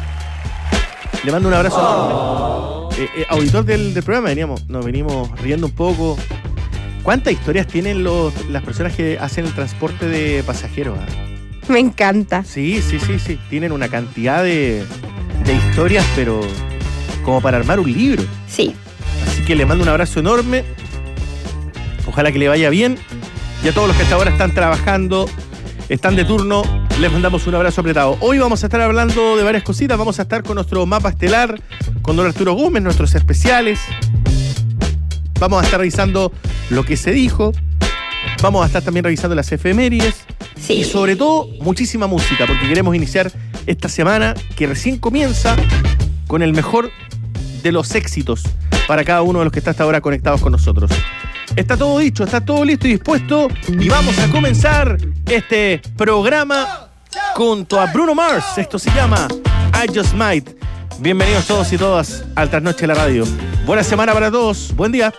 Le mando un abrazo enorme. Eh, eh, auditor del, del programa, veníamos, nos venimos riendo un poco. ¿Cuántas historias tienen los, las personas que hacen el transporte de pasajeros? ¿eh? Me encanta. Sí, sí, sí, sí. Tienen una cantidad de, de historias, pero como para armar un libro. Sí. Así que le mando un abrazo enorme. Ojalá que le vaya bien. Y a todos los que hasta ahora están trabajando, están de turno, les mandamos un abrazo apretado. Hoy vamos a estar hablando de varias cositas. Vamos a estar con nuestro mapa estelar, con don Arturo Gómez, nuestros especiales. Vamos a estar revisando lo que se dijo. Vamos a estar también revisando las efemérides. Sí. Y sobre todo, muchísima música, porque queremos iniciar esta semana que recién comienza con el mejor de los éxitos para cada uno de los que está hasta ahora conectados con nosotros. Está todo dicho, está todo listo y dispuesto y vamos a comenzar este programa junto a Bruno Mars. Esto se llama I Just Might. Bienvenidos todos y todas al Trasnoche de la Radio. Buena semana para todos, buen día.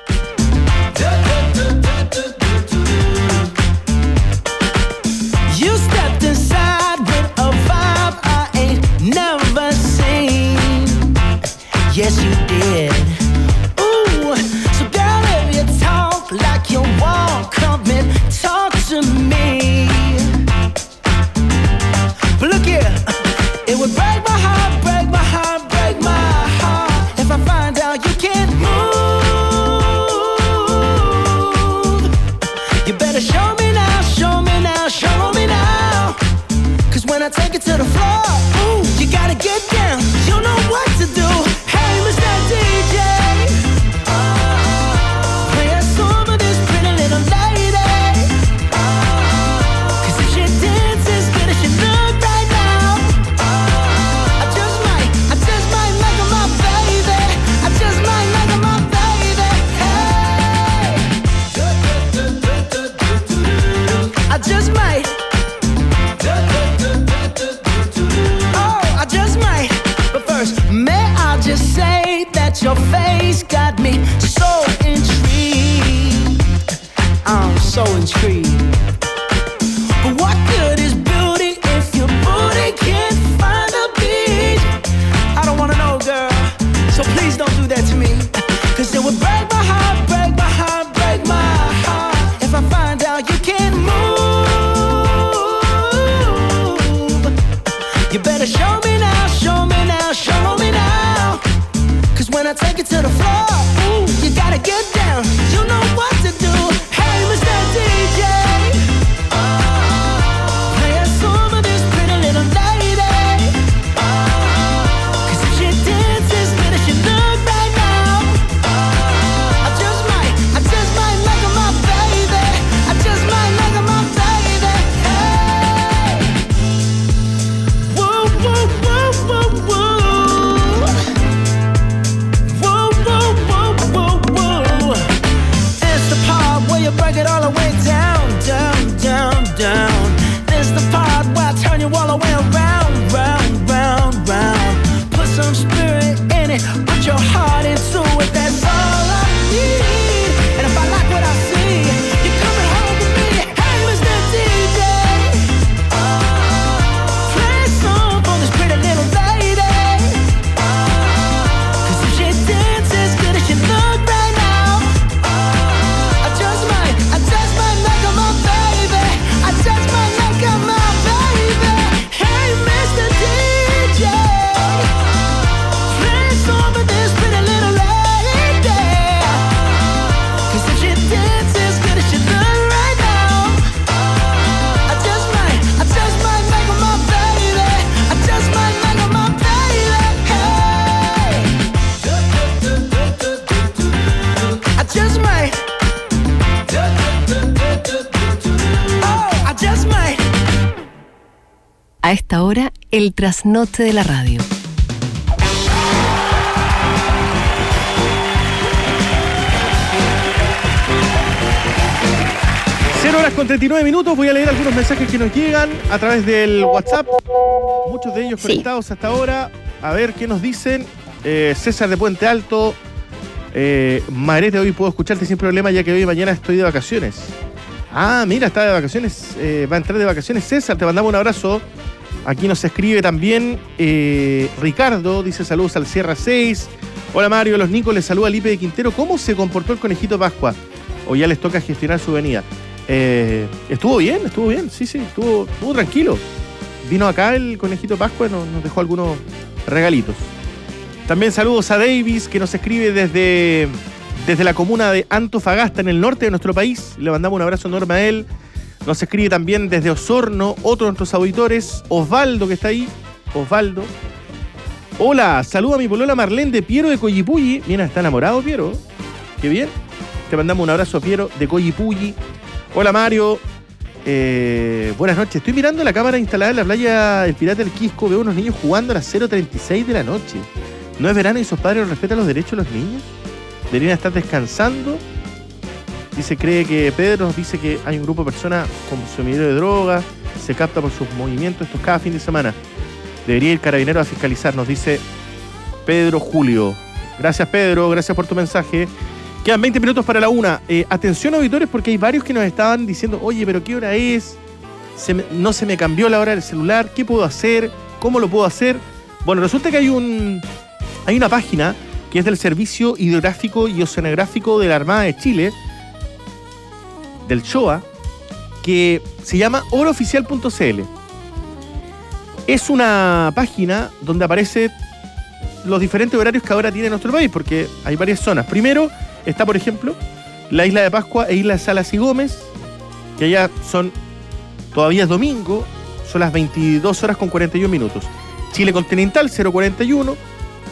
You stepped inside with a vibe I ain't never seen. Yes, you did. Ooh, so girl, if you talk like you walk, come and talk to me. But look here, it would break my heart, break my heart, break my heart if I find out you can't move. You better show me now, show me now, show me now. Cause when I take it to the floor, ooh, you gotta get down. You know what to do. Hey, Mister D J, play a song of this pretty little lady. Cause if she dances good as she look right now, I just might, I just might make her my baby. I just might make her my baby. Hey, I just might. Oh, I just might. But first, may I just say that your face got me so intrigued. I'm so intrigued. But what good is beauty if your booty can't find a beat? I don't wanna know, girl, so please don't do that to me. Cause it would break my heart, break my heart, break my heart if I find out you can't move. You better show me now, show me now, show me now. Cause when I take it to the floor, ooh, you gotta get down. You know what to do. Hey, Mister D J, play a song of this pretty little lady. Cause if she dances good as she look right now, I just might, I just might make her my baby. I just might make her my baby. Hey, woo, woo, woo, woo, woo. Woo, woo, woo, woo, woo. It's the part where you break it all the way down, down, down, down. It's the part where I turn you all the way around, round, round, round. Put some spirit in it, put your heart into it, that's all I need. And if I like what I see, you're coming home with me. Hey, Mister D J, play a song for this pretty little lady. Cause if she dances good as she look right now, I just might, I just might make her A esta hora, el trasnoche de la radio. cero horas con treinta y nueve minutos. Voy a leer algunos mensajes que nos llegan a través del WhatsApp. Muchos de ellos sí. Conectados hasta ahora. A ver qué nos dicen. Eh, César de Puente Alto. Eh, Marete, hoy puedo escucharte sin problema ya que hoy y mañana estoy de vacaciones. Ah, mira, está de vacaciones. Eh, va a entrar de vacaciones César. Te mandamos un abrazo. Aquí nos escribe también eh, Ricardo. Dice saludos al Sierra seis. Hola Mario, los Nicos, les saluda Lipe de Quintero. ¿Cómo se comportó el conejito Pascua? ¿O ya les toca gestionar su venida? Eh, estuvo bien, estuvo bien, sí, sí, estuvo, estuvo tranquilo. Vino acá el conejito Pascua y nos, nos dejó algunos regalitos. También saludos a Davis, que nos escribe desde, desde la comuna de Antofagasta, en el norte de nuestro país. Le mandamos un abrazo enorme a él. Nos escribe también desde Osorno, otro de nuestros auditores, Osvaldo, que está ahí. Osvaldo. Hola, saludo a mi polola Marlene de Piero de Coyipulli. Mira, está enamorado Piero. Qué bien. Te mandamos un abrazo a Piero de Coyipulli. Hola Mario, eh, buenas noches. Estoy mirando la cámara instalada en la playa El Pirata del Quisco. Veo unos niños jugando a las cero treinta y seis de la noche. ¿No es verano y sus padres no respetan los derechos de los niños? Deberían estar descansando. Dice, cree que Pedro nos dice que hay un grupo de personas consumidores de drogas. Se capta por sus movimientos estos cada fin de semana. Debería ir carabinero a fiscalizar, nos dice Pedro Julio. Gracias Pedro, gracias por tu mensaje. Quedan veinte minutos para la una. Eh, atención auditores, porque hay varios que nos estaban diciendo, oye, pero ¿qué hora es? Se me, no se me cambió la hora del celular. ¿Qué puedo hacer? ¿Cómo lo puedo hacer? Bueno, resulta que hay un hay una página que es del Servicio Hidrográfico y Oceanográfico de la Armada de Chile, del S H O A, que se llama horooficial punto c l. Es una página donde aparecen los diferentes horarios que ahora tiene nuestro país, porque hay varias zonas. Primero está, por ejemplo, la Isla de Pascua e Isla de Salas y Gómez, que allá son, todavía es domingo, son las veintidós horas con cuarenta y un minutos. Chile continental, cero cuarenta y uno.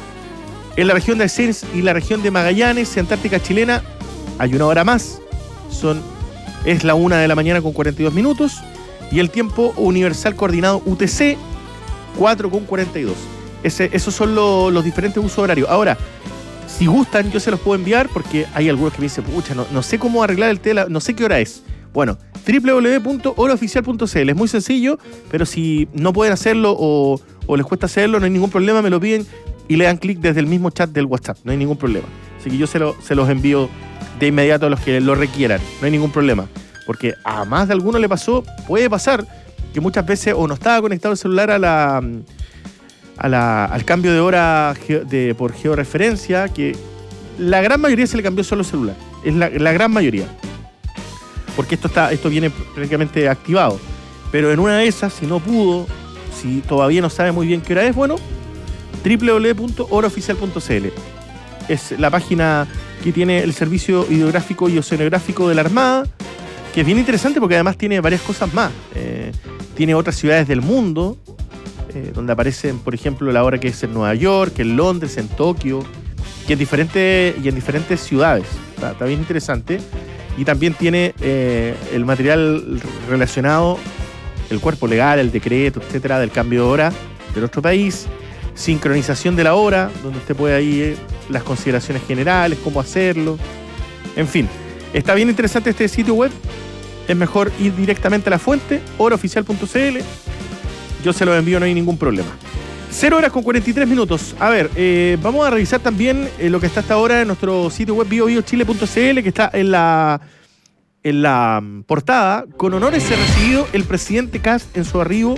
En la región de Sens y la región de Magallanes, Antártica chilena, hay una hora más, son, es la una de la mañana con cuarenta y dos minutos. Y el tiempo universal coordinado U T C, cuatro con cuarenta y dos. Ese, esos son lo, los diferentes usos horarios. Ahora, si gustan, yo se los puedo enviar porque hay algunos que me dicen, pucha, no, no sé cómo arreglar el tela, no sé qué hora es. Bueno, doble u doble u doble u punto horooficial punto c l. Es muy sencillo, pero si no pueden hacerlo o, o les cuesta hacerlo, no hay ningún problema, me lo piden y le dan clic desde el mismo chat del WhatsApp, no hay ningún problema. Así que yo se, lo, se los envío de inmediato a los que lo requieran, no hay ningún problema. Porque a más de alguno le pasó, puede pasar, que muchas veces o no estaba conectado el celular a la... A la, al cambio de hora de, por georreferencia, que la gran mayoría se le cambió solo el celular. Es la, la gran mayoría. Porque esto está esto viene prácticamente activado. Pero en una de esas, si no pudo, si todavía no sabe muy bien qué hora es, bueno, doble u doble u doble u punto horooficial punto c l. Es la página que tiene el Servicio Hidrográfico y Oceanográfico de la Armada, que es bien interesante porque además tiene varias cosas más. Eh, tiene otras ciudades del mundo, Eh, donde aparecen, por ejemplo, la hora que es en Nueva York, en Londres, en Tokio, y en diferentes, y en diferentes ciudades. Está, está bien interesante. Y también tiene eh, el material relacionado, el cuerpo legal, el decreto, etcétera, del cambio de hora de nuestro país, sincronización de la hora, donde usted puede ahí eh, las consideraciones generales, cómo hacerlo. En fin, está bien interesante este sitio web. Es mejor ir directamente a la fuente, horooficial punto c l. Yo se los envío, no hay ningún problema. cero horas con cuarenta y tres minutos. A ver, eh, vamos a revisar también eh, lo que está hasta ahora en nuestro sitio web bio bio chile punto c l, que está en la, en la portada. Con honores se ha recibido el presidente Kast en su arribo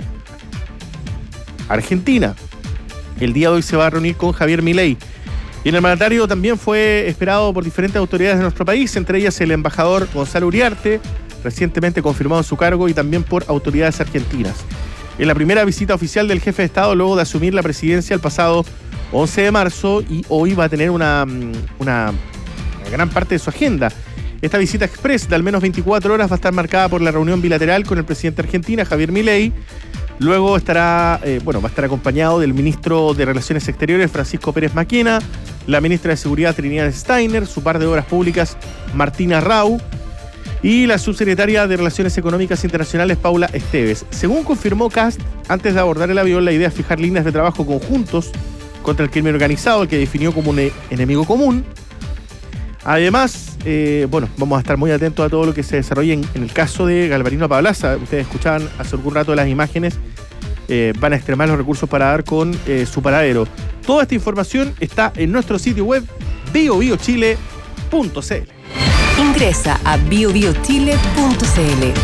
a Argentina. El día de hoy se va a reunir con Javier Milei. Y en el mandatario también fue esperado por diferentes autoridades de nuestro país, entre ellas el embajador Gonzalo Uriarte, recientemente confirmado en su cargo, y también por autoridades argentinas. En la primera visita oficial del jefe de Estado luego de asumir la presidencia el pasado once de marzo, y hoy va a tener una, una, una gran parte de su agenda. Esta visita express de al menos veinticuatro horas va a estar marcada por la reunión bilateral con el presidente de Argentina, Javier Milei. Luego estará, eh, bueno, va a estar acompañado del ministro de Relaciones Exteriores, Francisco Pérez Maquena, la ministra de Seguridad, Trinidad Steiner, su par de Obras Públicas, Martina Rau. y la subsecretaria de Relaciones Económicas Internacionales, Paula Esteves. Según confirmó Kast, antes de abordar el avión, la idea es fijar líneas de trabajo conjuntos contra el crimen organizado, que definió como un enemigo común. Además, eh, bueno, vamos a estar muy atentos a todo lo que se desarrolle en, en el caso de Galvarino Pablaza. Ustedes escuchaban hace algún rato las imágenes. Eh, van a extremar los recursos para dar con eh, su paradero. Toda esta información está en nuestro sitio web bio bio chile punto c l. Ingresa a bio bio chile punto c l.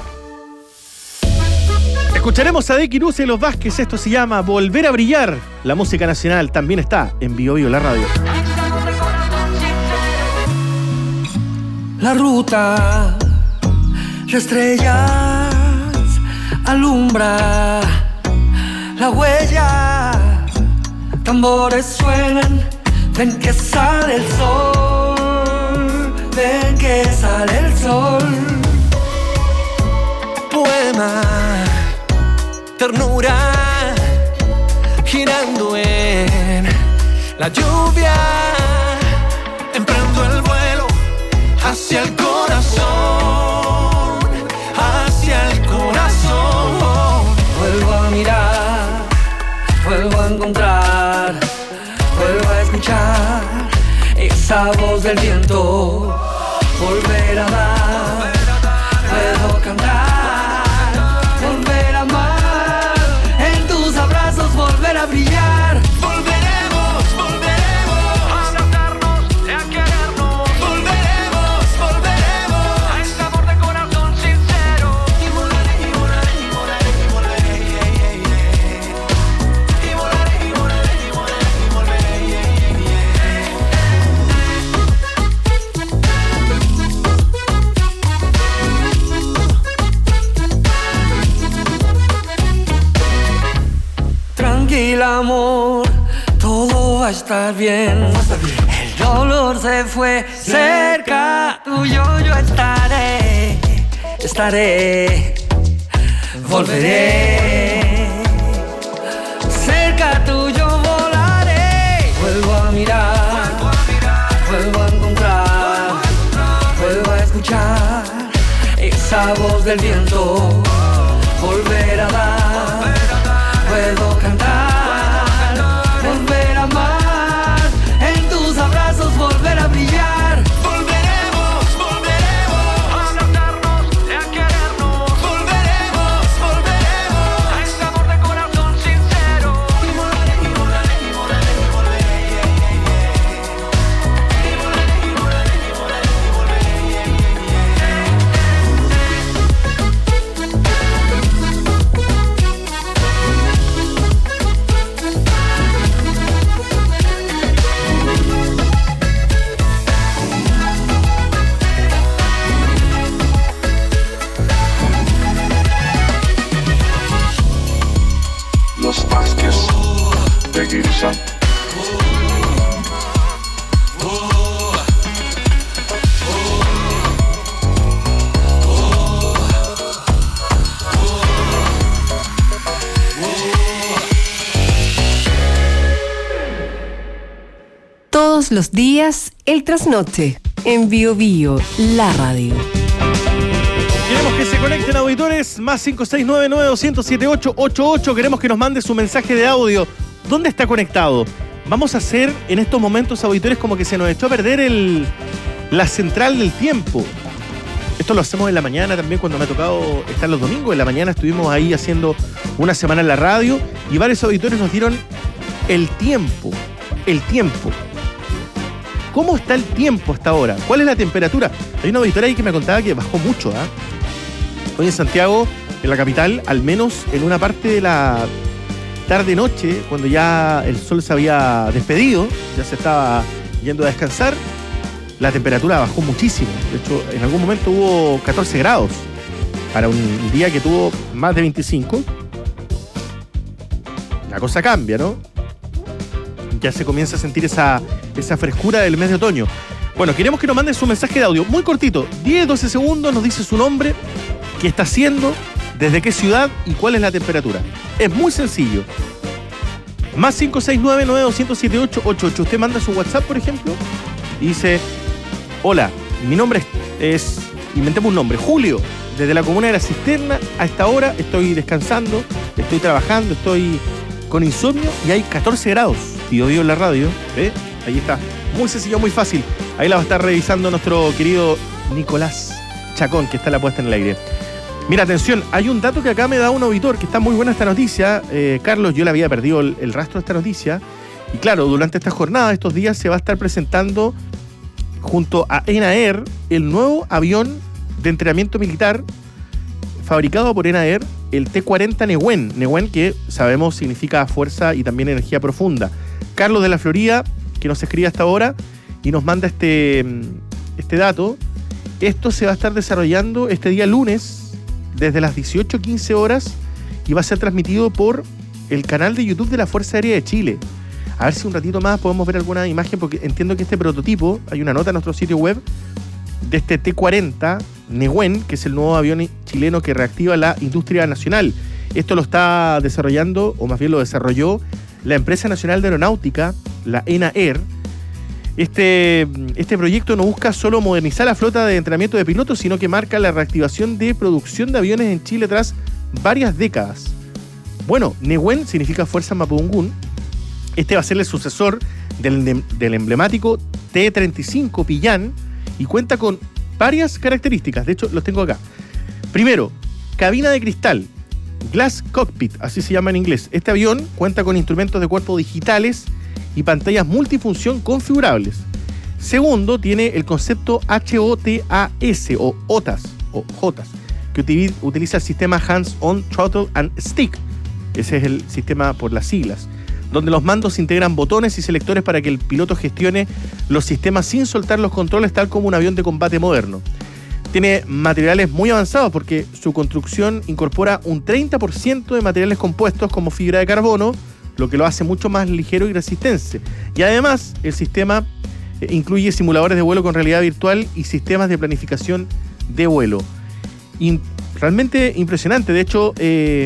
Escucharemos a Decky Luz y Los Vázquez. Esto se llama Volver a Brillar. La música nacional también está en Bio Bio, la radio. La ruta de estrellas alumbra la huella. Tambores suenan, ven que sale el sol, ven que sale el sol. Poema, ternura, girando en la lluvia. Emprendo el vuelo hacia el corazón, hacia el corazón. Vuelvo a mirar, vuelvo a encontrar, vuelvo a escuchar esa voz del viento. Volver a dar, puedo cantar, volver a amar, en tus abrazos volver a brillar. Volveremos, volveremos a abrazarnos y a querernos. Volveremos, volveremos a ese amor de corazón sincero. Y volaré, y volaré, y volaré, y volveré, yeah, yeah, yeah. Y volaré, y volaré, y volaré, y volveré, yeah, yeah, yeah. Tranquila, amor, todo va a estar bien. El dolor se fue, cerca tuyo yo estaré, estaré, volveré. Cerca tuyo volaré. Vuelvo a mirar, vuelvo a encontrar, vuelvo a escuchar esa voz del viento. Volver a dar, puedo cantar, volver a amar, en tus abrazos volver a brillar. Volveremos, volveremos a abrazarnos y a querernos. Volveremos, volveremos a ese amor de corazón sincero. Y volaré, y volaré, y volaré, y volveré, yeah, yeah, yeah. Y volaré, y volaré, y volaré, y volveré, yeah, yeah, yeah. Los Vázquez de Guirsa. Todos los días, el trasnoche, en Bio Bio, la radio. Queremos que se conecten auditores, más cinco seis nueve nueve dos cero siete ocho ocho ocho. Queremos que nos mande su mensaje de audio. ¿Dónde está conectado? Vamos a hacer en estos momentos, auditores, como que se nos echó a perder el, la central del tiempo. Esto lo hacemos en la mañana también, cuando me ha tocado estar los domingos. En la mañana estuvimos ahí haciendo una semana en la radio y varios auditores nos dieron el tiempo. El tiempo. ¿Cómo está el tiempo hasta ahora? ¿Cuál es la temperatura? Hay una auditora ahí que me contaba que bajó mucho, ¿eh? Hoy en Santiago, en la capital, al menos en una parte de la tarde-noche, cuando ya el sol se había despedido, ya se estaba yendo a descansar, la temperatura bajó muchísimo. De hecho, en algún momento hubo catorce grados para un día que tuvo más de veinticinco. La cosa cambia, ¿no? Ya se comienza a sentir esa, esa frescura del mes de otoño. Bueno, queremos que nos manden su mensaje de audio, muy cortito, diez, doce segundos, nos dice su nombre, qué está haciendo, desde qué ciudad y cuál es la temperatura. Es muy sencillo. Más cinco seis nueve nueve dos cero siete ocho ocho ocho. Usted manda su WhatsApp, por ejemplo, y dice: hola, mi nombre es inventemos un nombre, Julio, desde la comuna de La Cisterna, a esta hora estoy descansando, estoy trabajando, estoy con insomnio y hay catorce grados. Tío Dios en la radio, ¿eh? Ahí está. Muy sencillo, muy fácil. Ahí la va a estar revisando nuestro querido Nicolás Chacón, que está la puesta en el aire. Mira, atención, hay un dato que acá me da un auditor, que está muy buena esta noticia. Eh, Carlos, yo le había perdido el, el rastro de esta noticia. Y claro, durante esta jornada, estos días, se va a estar presentando junto a ENAER el nuevo avión de entrenamiento militar fabricado por ENAER, el T cuarenta Nehuen. Nehuen, que sabemos significa fuerza y también energía profunda. Carlos de la Florida, que nos escribe hasta ahora y nos manda este, este dato. Esto se va a estar desarrollando este día lunes desde las dieciocho quince horas y va a ser transmitido por el canal de YouTube de la Fuerza Aérea de Chile. A ver si un ratito más podemos ver alguna imagen, porque entiendo que este prototipo, hay una nota en nuestro sitio web de este T cuarenta Nehuen, que es el nuevo avión chileno que reactiva la industria nacional. Esto lo está desarrollando, o más bien lo desarrolló, la Empresa Nacional de Aeronáutica, la ENAER. Este, este proyecto no busca solo modernizar la flota de entrenamiento de pilotos, sino que marca la reactivación de producción de aviones en Chile tras varias décadas. Bueno, Nehuen significa Fuerza Mapudungún. Este va a ser el sucesor del, del emblemático T treinta y cinco Pillán y cuenta con varias características. De hecho, los tengo acá. Primero, cabina de cristal, Glass Cockpit, así se llama en inglés. Este avión cuenta con instrumentos de cuerpo digitales y pantallas multifunción configurables. Segundo, tiene el concepto H O T A S o O T A S o J A S, que utiliza el sistema Hands-on Throttle and Stick. Ese es el sistema por las siglas, donde los mandos integran botones y selectores para que el piloto gestione los sistemas sin soltar los controles, tal como un avión de combate moderno. Tiene materiales muy avanzados porque su construcción incorpora un treinta por ciento de materiales compuestos como fibra de carbono, lo que lo hace mucho más ligero y resistente. Y además, el sistema incluye simuladores de vuelo con realidad virtual y sistemas de planificación de vuelo. In- realmente impresionante. De hecho, eh,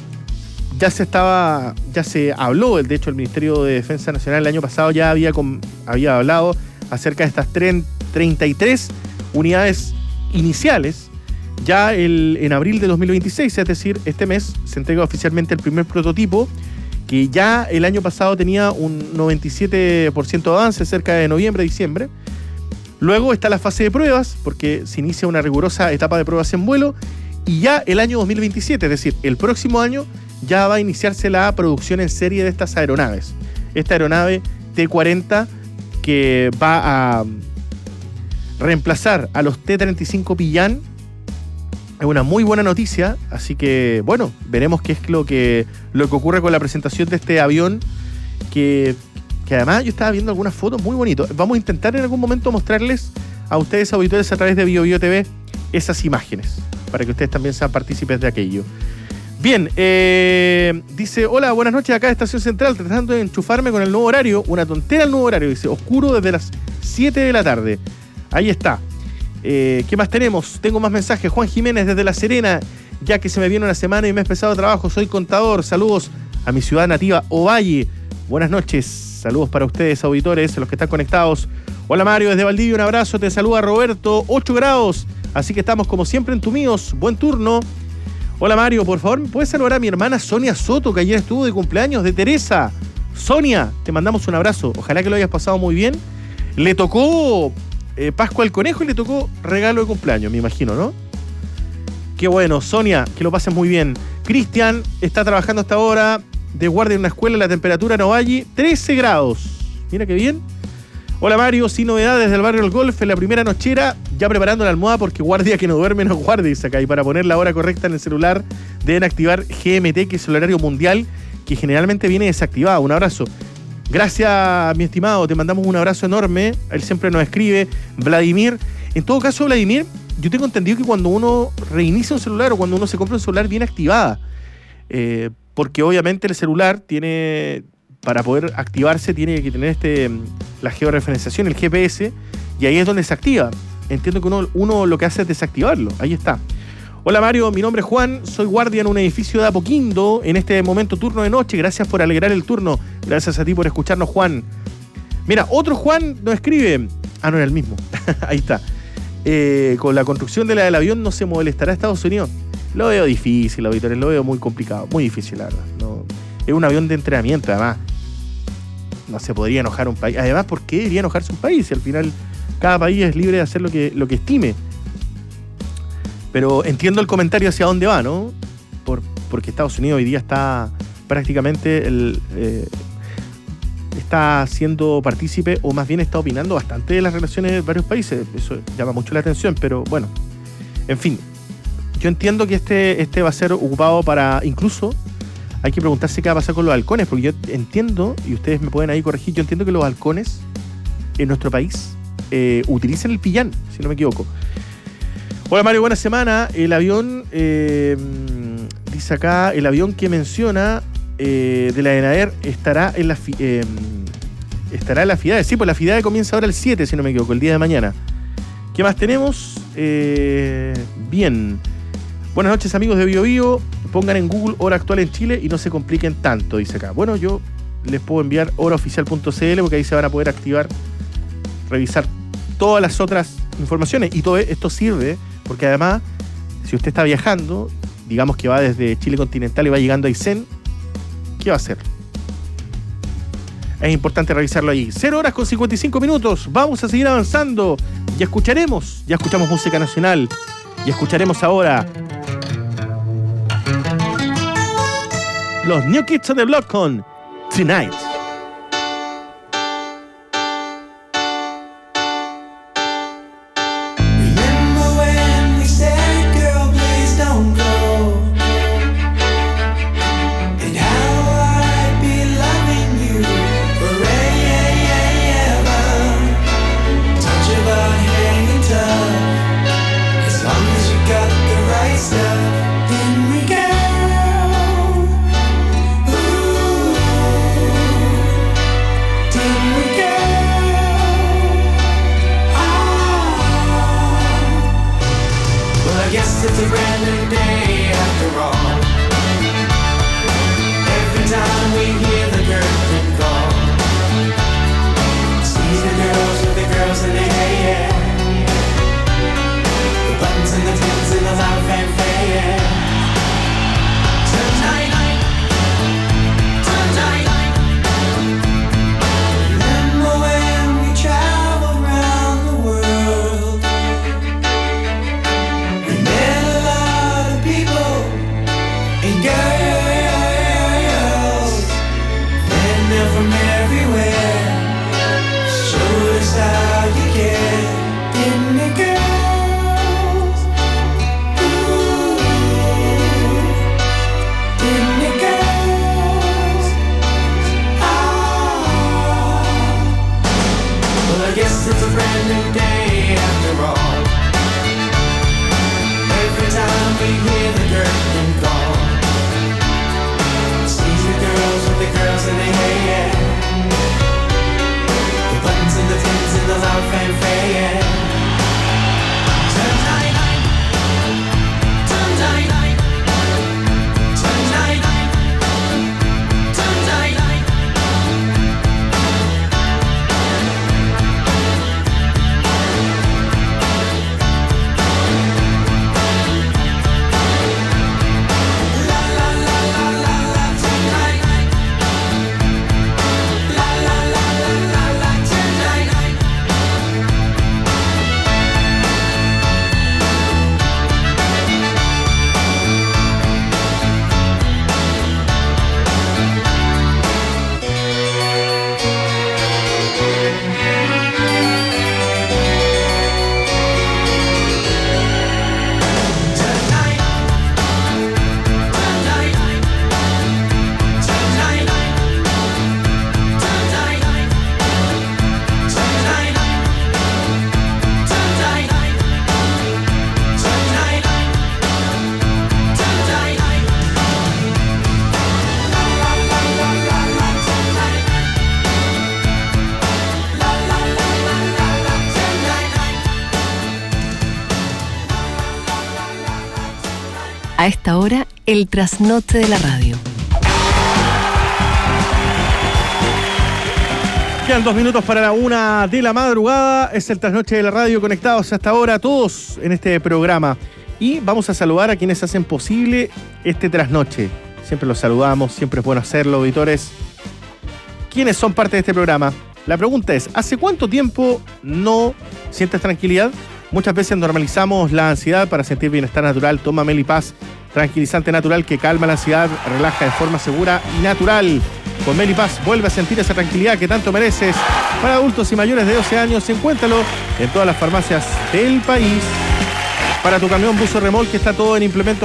ya se estaba, ya se habló, de hecho el Ministerio de Defensa Nacional el año pasado ya había, con, había hablado acerca de estas treinta y tres unidades iniciales. Ya el, en abril de dos mil veintiséis, es decir, este mes, se entrega oficialmente el primer prototipo, que ya el año pasado tenía un noventa y siete por ciento de avance, cerca de noviembre, diciembre. Luego está la fase de pruebas, porque se inicia una rigurosa etapa de pruebas en vuelo, y ya el año dos mil veintisiete, es decir, el próximo año, ya va a iniciarse la producción en serie de estas aeronaves. Esta aeronave T cuarenta que va a reemplazar a los T treinta y cinco Pillán es una muy buena noticia, así que bueno, veremos qué es lo que, lo que ocurre con la presentación de este avión, que, que además yo estaba viendo algunas fotos muy bonitas. Vamos a intentar en algún momento mostrarles a ustedes, auditores, a través de BioBio T V, esas imágenes, para que ustedes también sean partícipes de aquello. Bien, eh, dice, hola, buenas noches, acá de Estación Central, tratando de enchufarme con el nuevo horario, una tontera el nuevo horario, dice, oscuro desde las siete de la tarde. Ahí está. Eh, ¿Qué más tenemos? Tengo más mensajes. Juan Jiménez desde La Serena, ya que se me viene una semana y me he pesado de trabajo, soy contador, saludos a mi ciudad nativa, Ovalle. Buenas noches, saludos para ustedes, auditores, los que están conectados. Hola Mario, desde Valdivia, un abrazo, te saluda Roberto, ocho grados, así que estamos como siempre entumidos, buen turno. Hola Mario, por favor, ¿me puedes saludar a mi hermana Sonia Soto, que ayer estuvo de cumpleaños, de Teresa? Sonia, te mandamos un abrazo, ojalá que lo hayas pasado muy bien. Le tocó eh, Pascua al Conejo y le tocó regalo de cumpleaños, me imagino, ¿no? Qué bueno, Sonia, que lo pases muy bien. Cristian está trabajando hasta ahora de guardia en una escuela, la temperatura en Ovalle, trece grados. Mira qué bien. Hola Mario, sin novedades del barrio El Golf, en la primera nochera, ya preparando la almohada porque guardia que no duerme no guarde, dice acá. Y para poner la hora correcta en el celular deben activar G M T, que es el horario mundial, que generalmente viene desactivado. Un abrazo. Gracias, mi estimado, te mandamos un abrazo enorme. Él siempre nos escribe. Vladimir, en todo caso, Vladimir, yo tengo entendido que cuando uno reinicia un celular o cuando uno se compra un celular viene activada, eh, porque obviamente el celular tiene, para poder activarse, tiene que tener este la georreferenciación, el G P S, y ahí es donde se activa. Entiendo que uno, uno lo que hace es desactivarlo. Ahí está. Hola Mario, mi nombre es Juan, soy guardia en un edificio de Apoquindo, en este momento turno de noche. Gracias por alegrar el turno. Gracias a ti por escucharnos, Juan. Mira, otro Juan nos escribe. Ah, no era el mismo. Ahí está. eh, con la construcción de la del avión no se molestará a Estados Unidos. Lo veo difícil, auditores, lo veo muy complicado, muy difícil, la verdad. No, es un avión de entrenamiento, además. No se podría enojar un país. Además, ¿por qué debería enojarse un país? Si al final cada país es libre de hacer lo que, lo que estime. Pero entiendo el comentario hacia dónde va, ¿no? Por, porque Estados Unidos hoy día está prácticamente el, eh, está siendo partícipe, o más bien está opinando bastante de las relaciones de varios países. Eso llama mucho la atención, pero bueno, en fin. Yo entiendo que este, este va a ser ocupado para, incluso, hay que preguntarse qué va a pasar con los halcones, porque yo entiendo, y ustedes me pueden ahí corregir, yo entiendo que los halcones en nuestro país eh, utilizan el pillán, si no me equivoco. Hola Mario, buena semana. El avión, eh, dice acá, el avión que menciona eh, de la ENAER estará en la eh, estará en la FIDAE. Sí, pues la FIDAE comienza ahora el siete, si no me equivoco, el día de mañana. ¿Qué más tenemos? Eh, bien. Buenas noches, amigos de Bio Bio. Pongan en Google hora actual en Chile y no se compliquen tanto, dice acá. Bueno, yo les puedo enviar hora oficial punto c l porque ahí se van a poder activar, revisar todas las otras informaciones. Y todo esto sirve porque además, si usted está viajando, digamos que va desde Chile continental y va llegando a Aysén, ¿qué va a hacer? Es importante revisarlo ahí. cero horas con cincuenta y cinco minutos. Vamos a seguir avanzando. Ya escucharemos, ya escuchamos música nacional. Y escucharemos ahora los New Kids on the Block con Tonight. A esta hora, el trasnoche de la radio. Quedan dos minutos para la una de la madrugada. Es el Trasnoche de la Radio, conectados hasta ahora todos en este programa. Y vamos a saludar a quienes hacen posible este trasnoche. Siempre los saludamos, siempre es bueno hacerlo, auditores. ¿Quiénes son parte de este programa? La pregunta es, ¿hace cuánto tiempo no sientes tranquilidad? Muchas veces normalizamos la ansiedad para sentir bienestar natural. Toma Melipaz, tranquilizante natural que calma la ansiedad, relaja de forma segura y natural. Con Melipaz vuelve a sentir esa tranquilidad que tanto mereces. Para adultos y mayores de doce años, encuéntralo en todas las farmacias del país. Para tu camión, bus o remolque está todo en implementos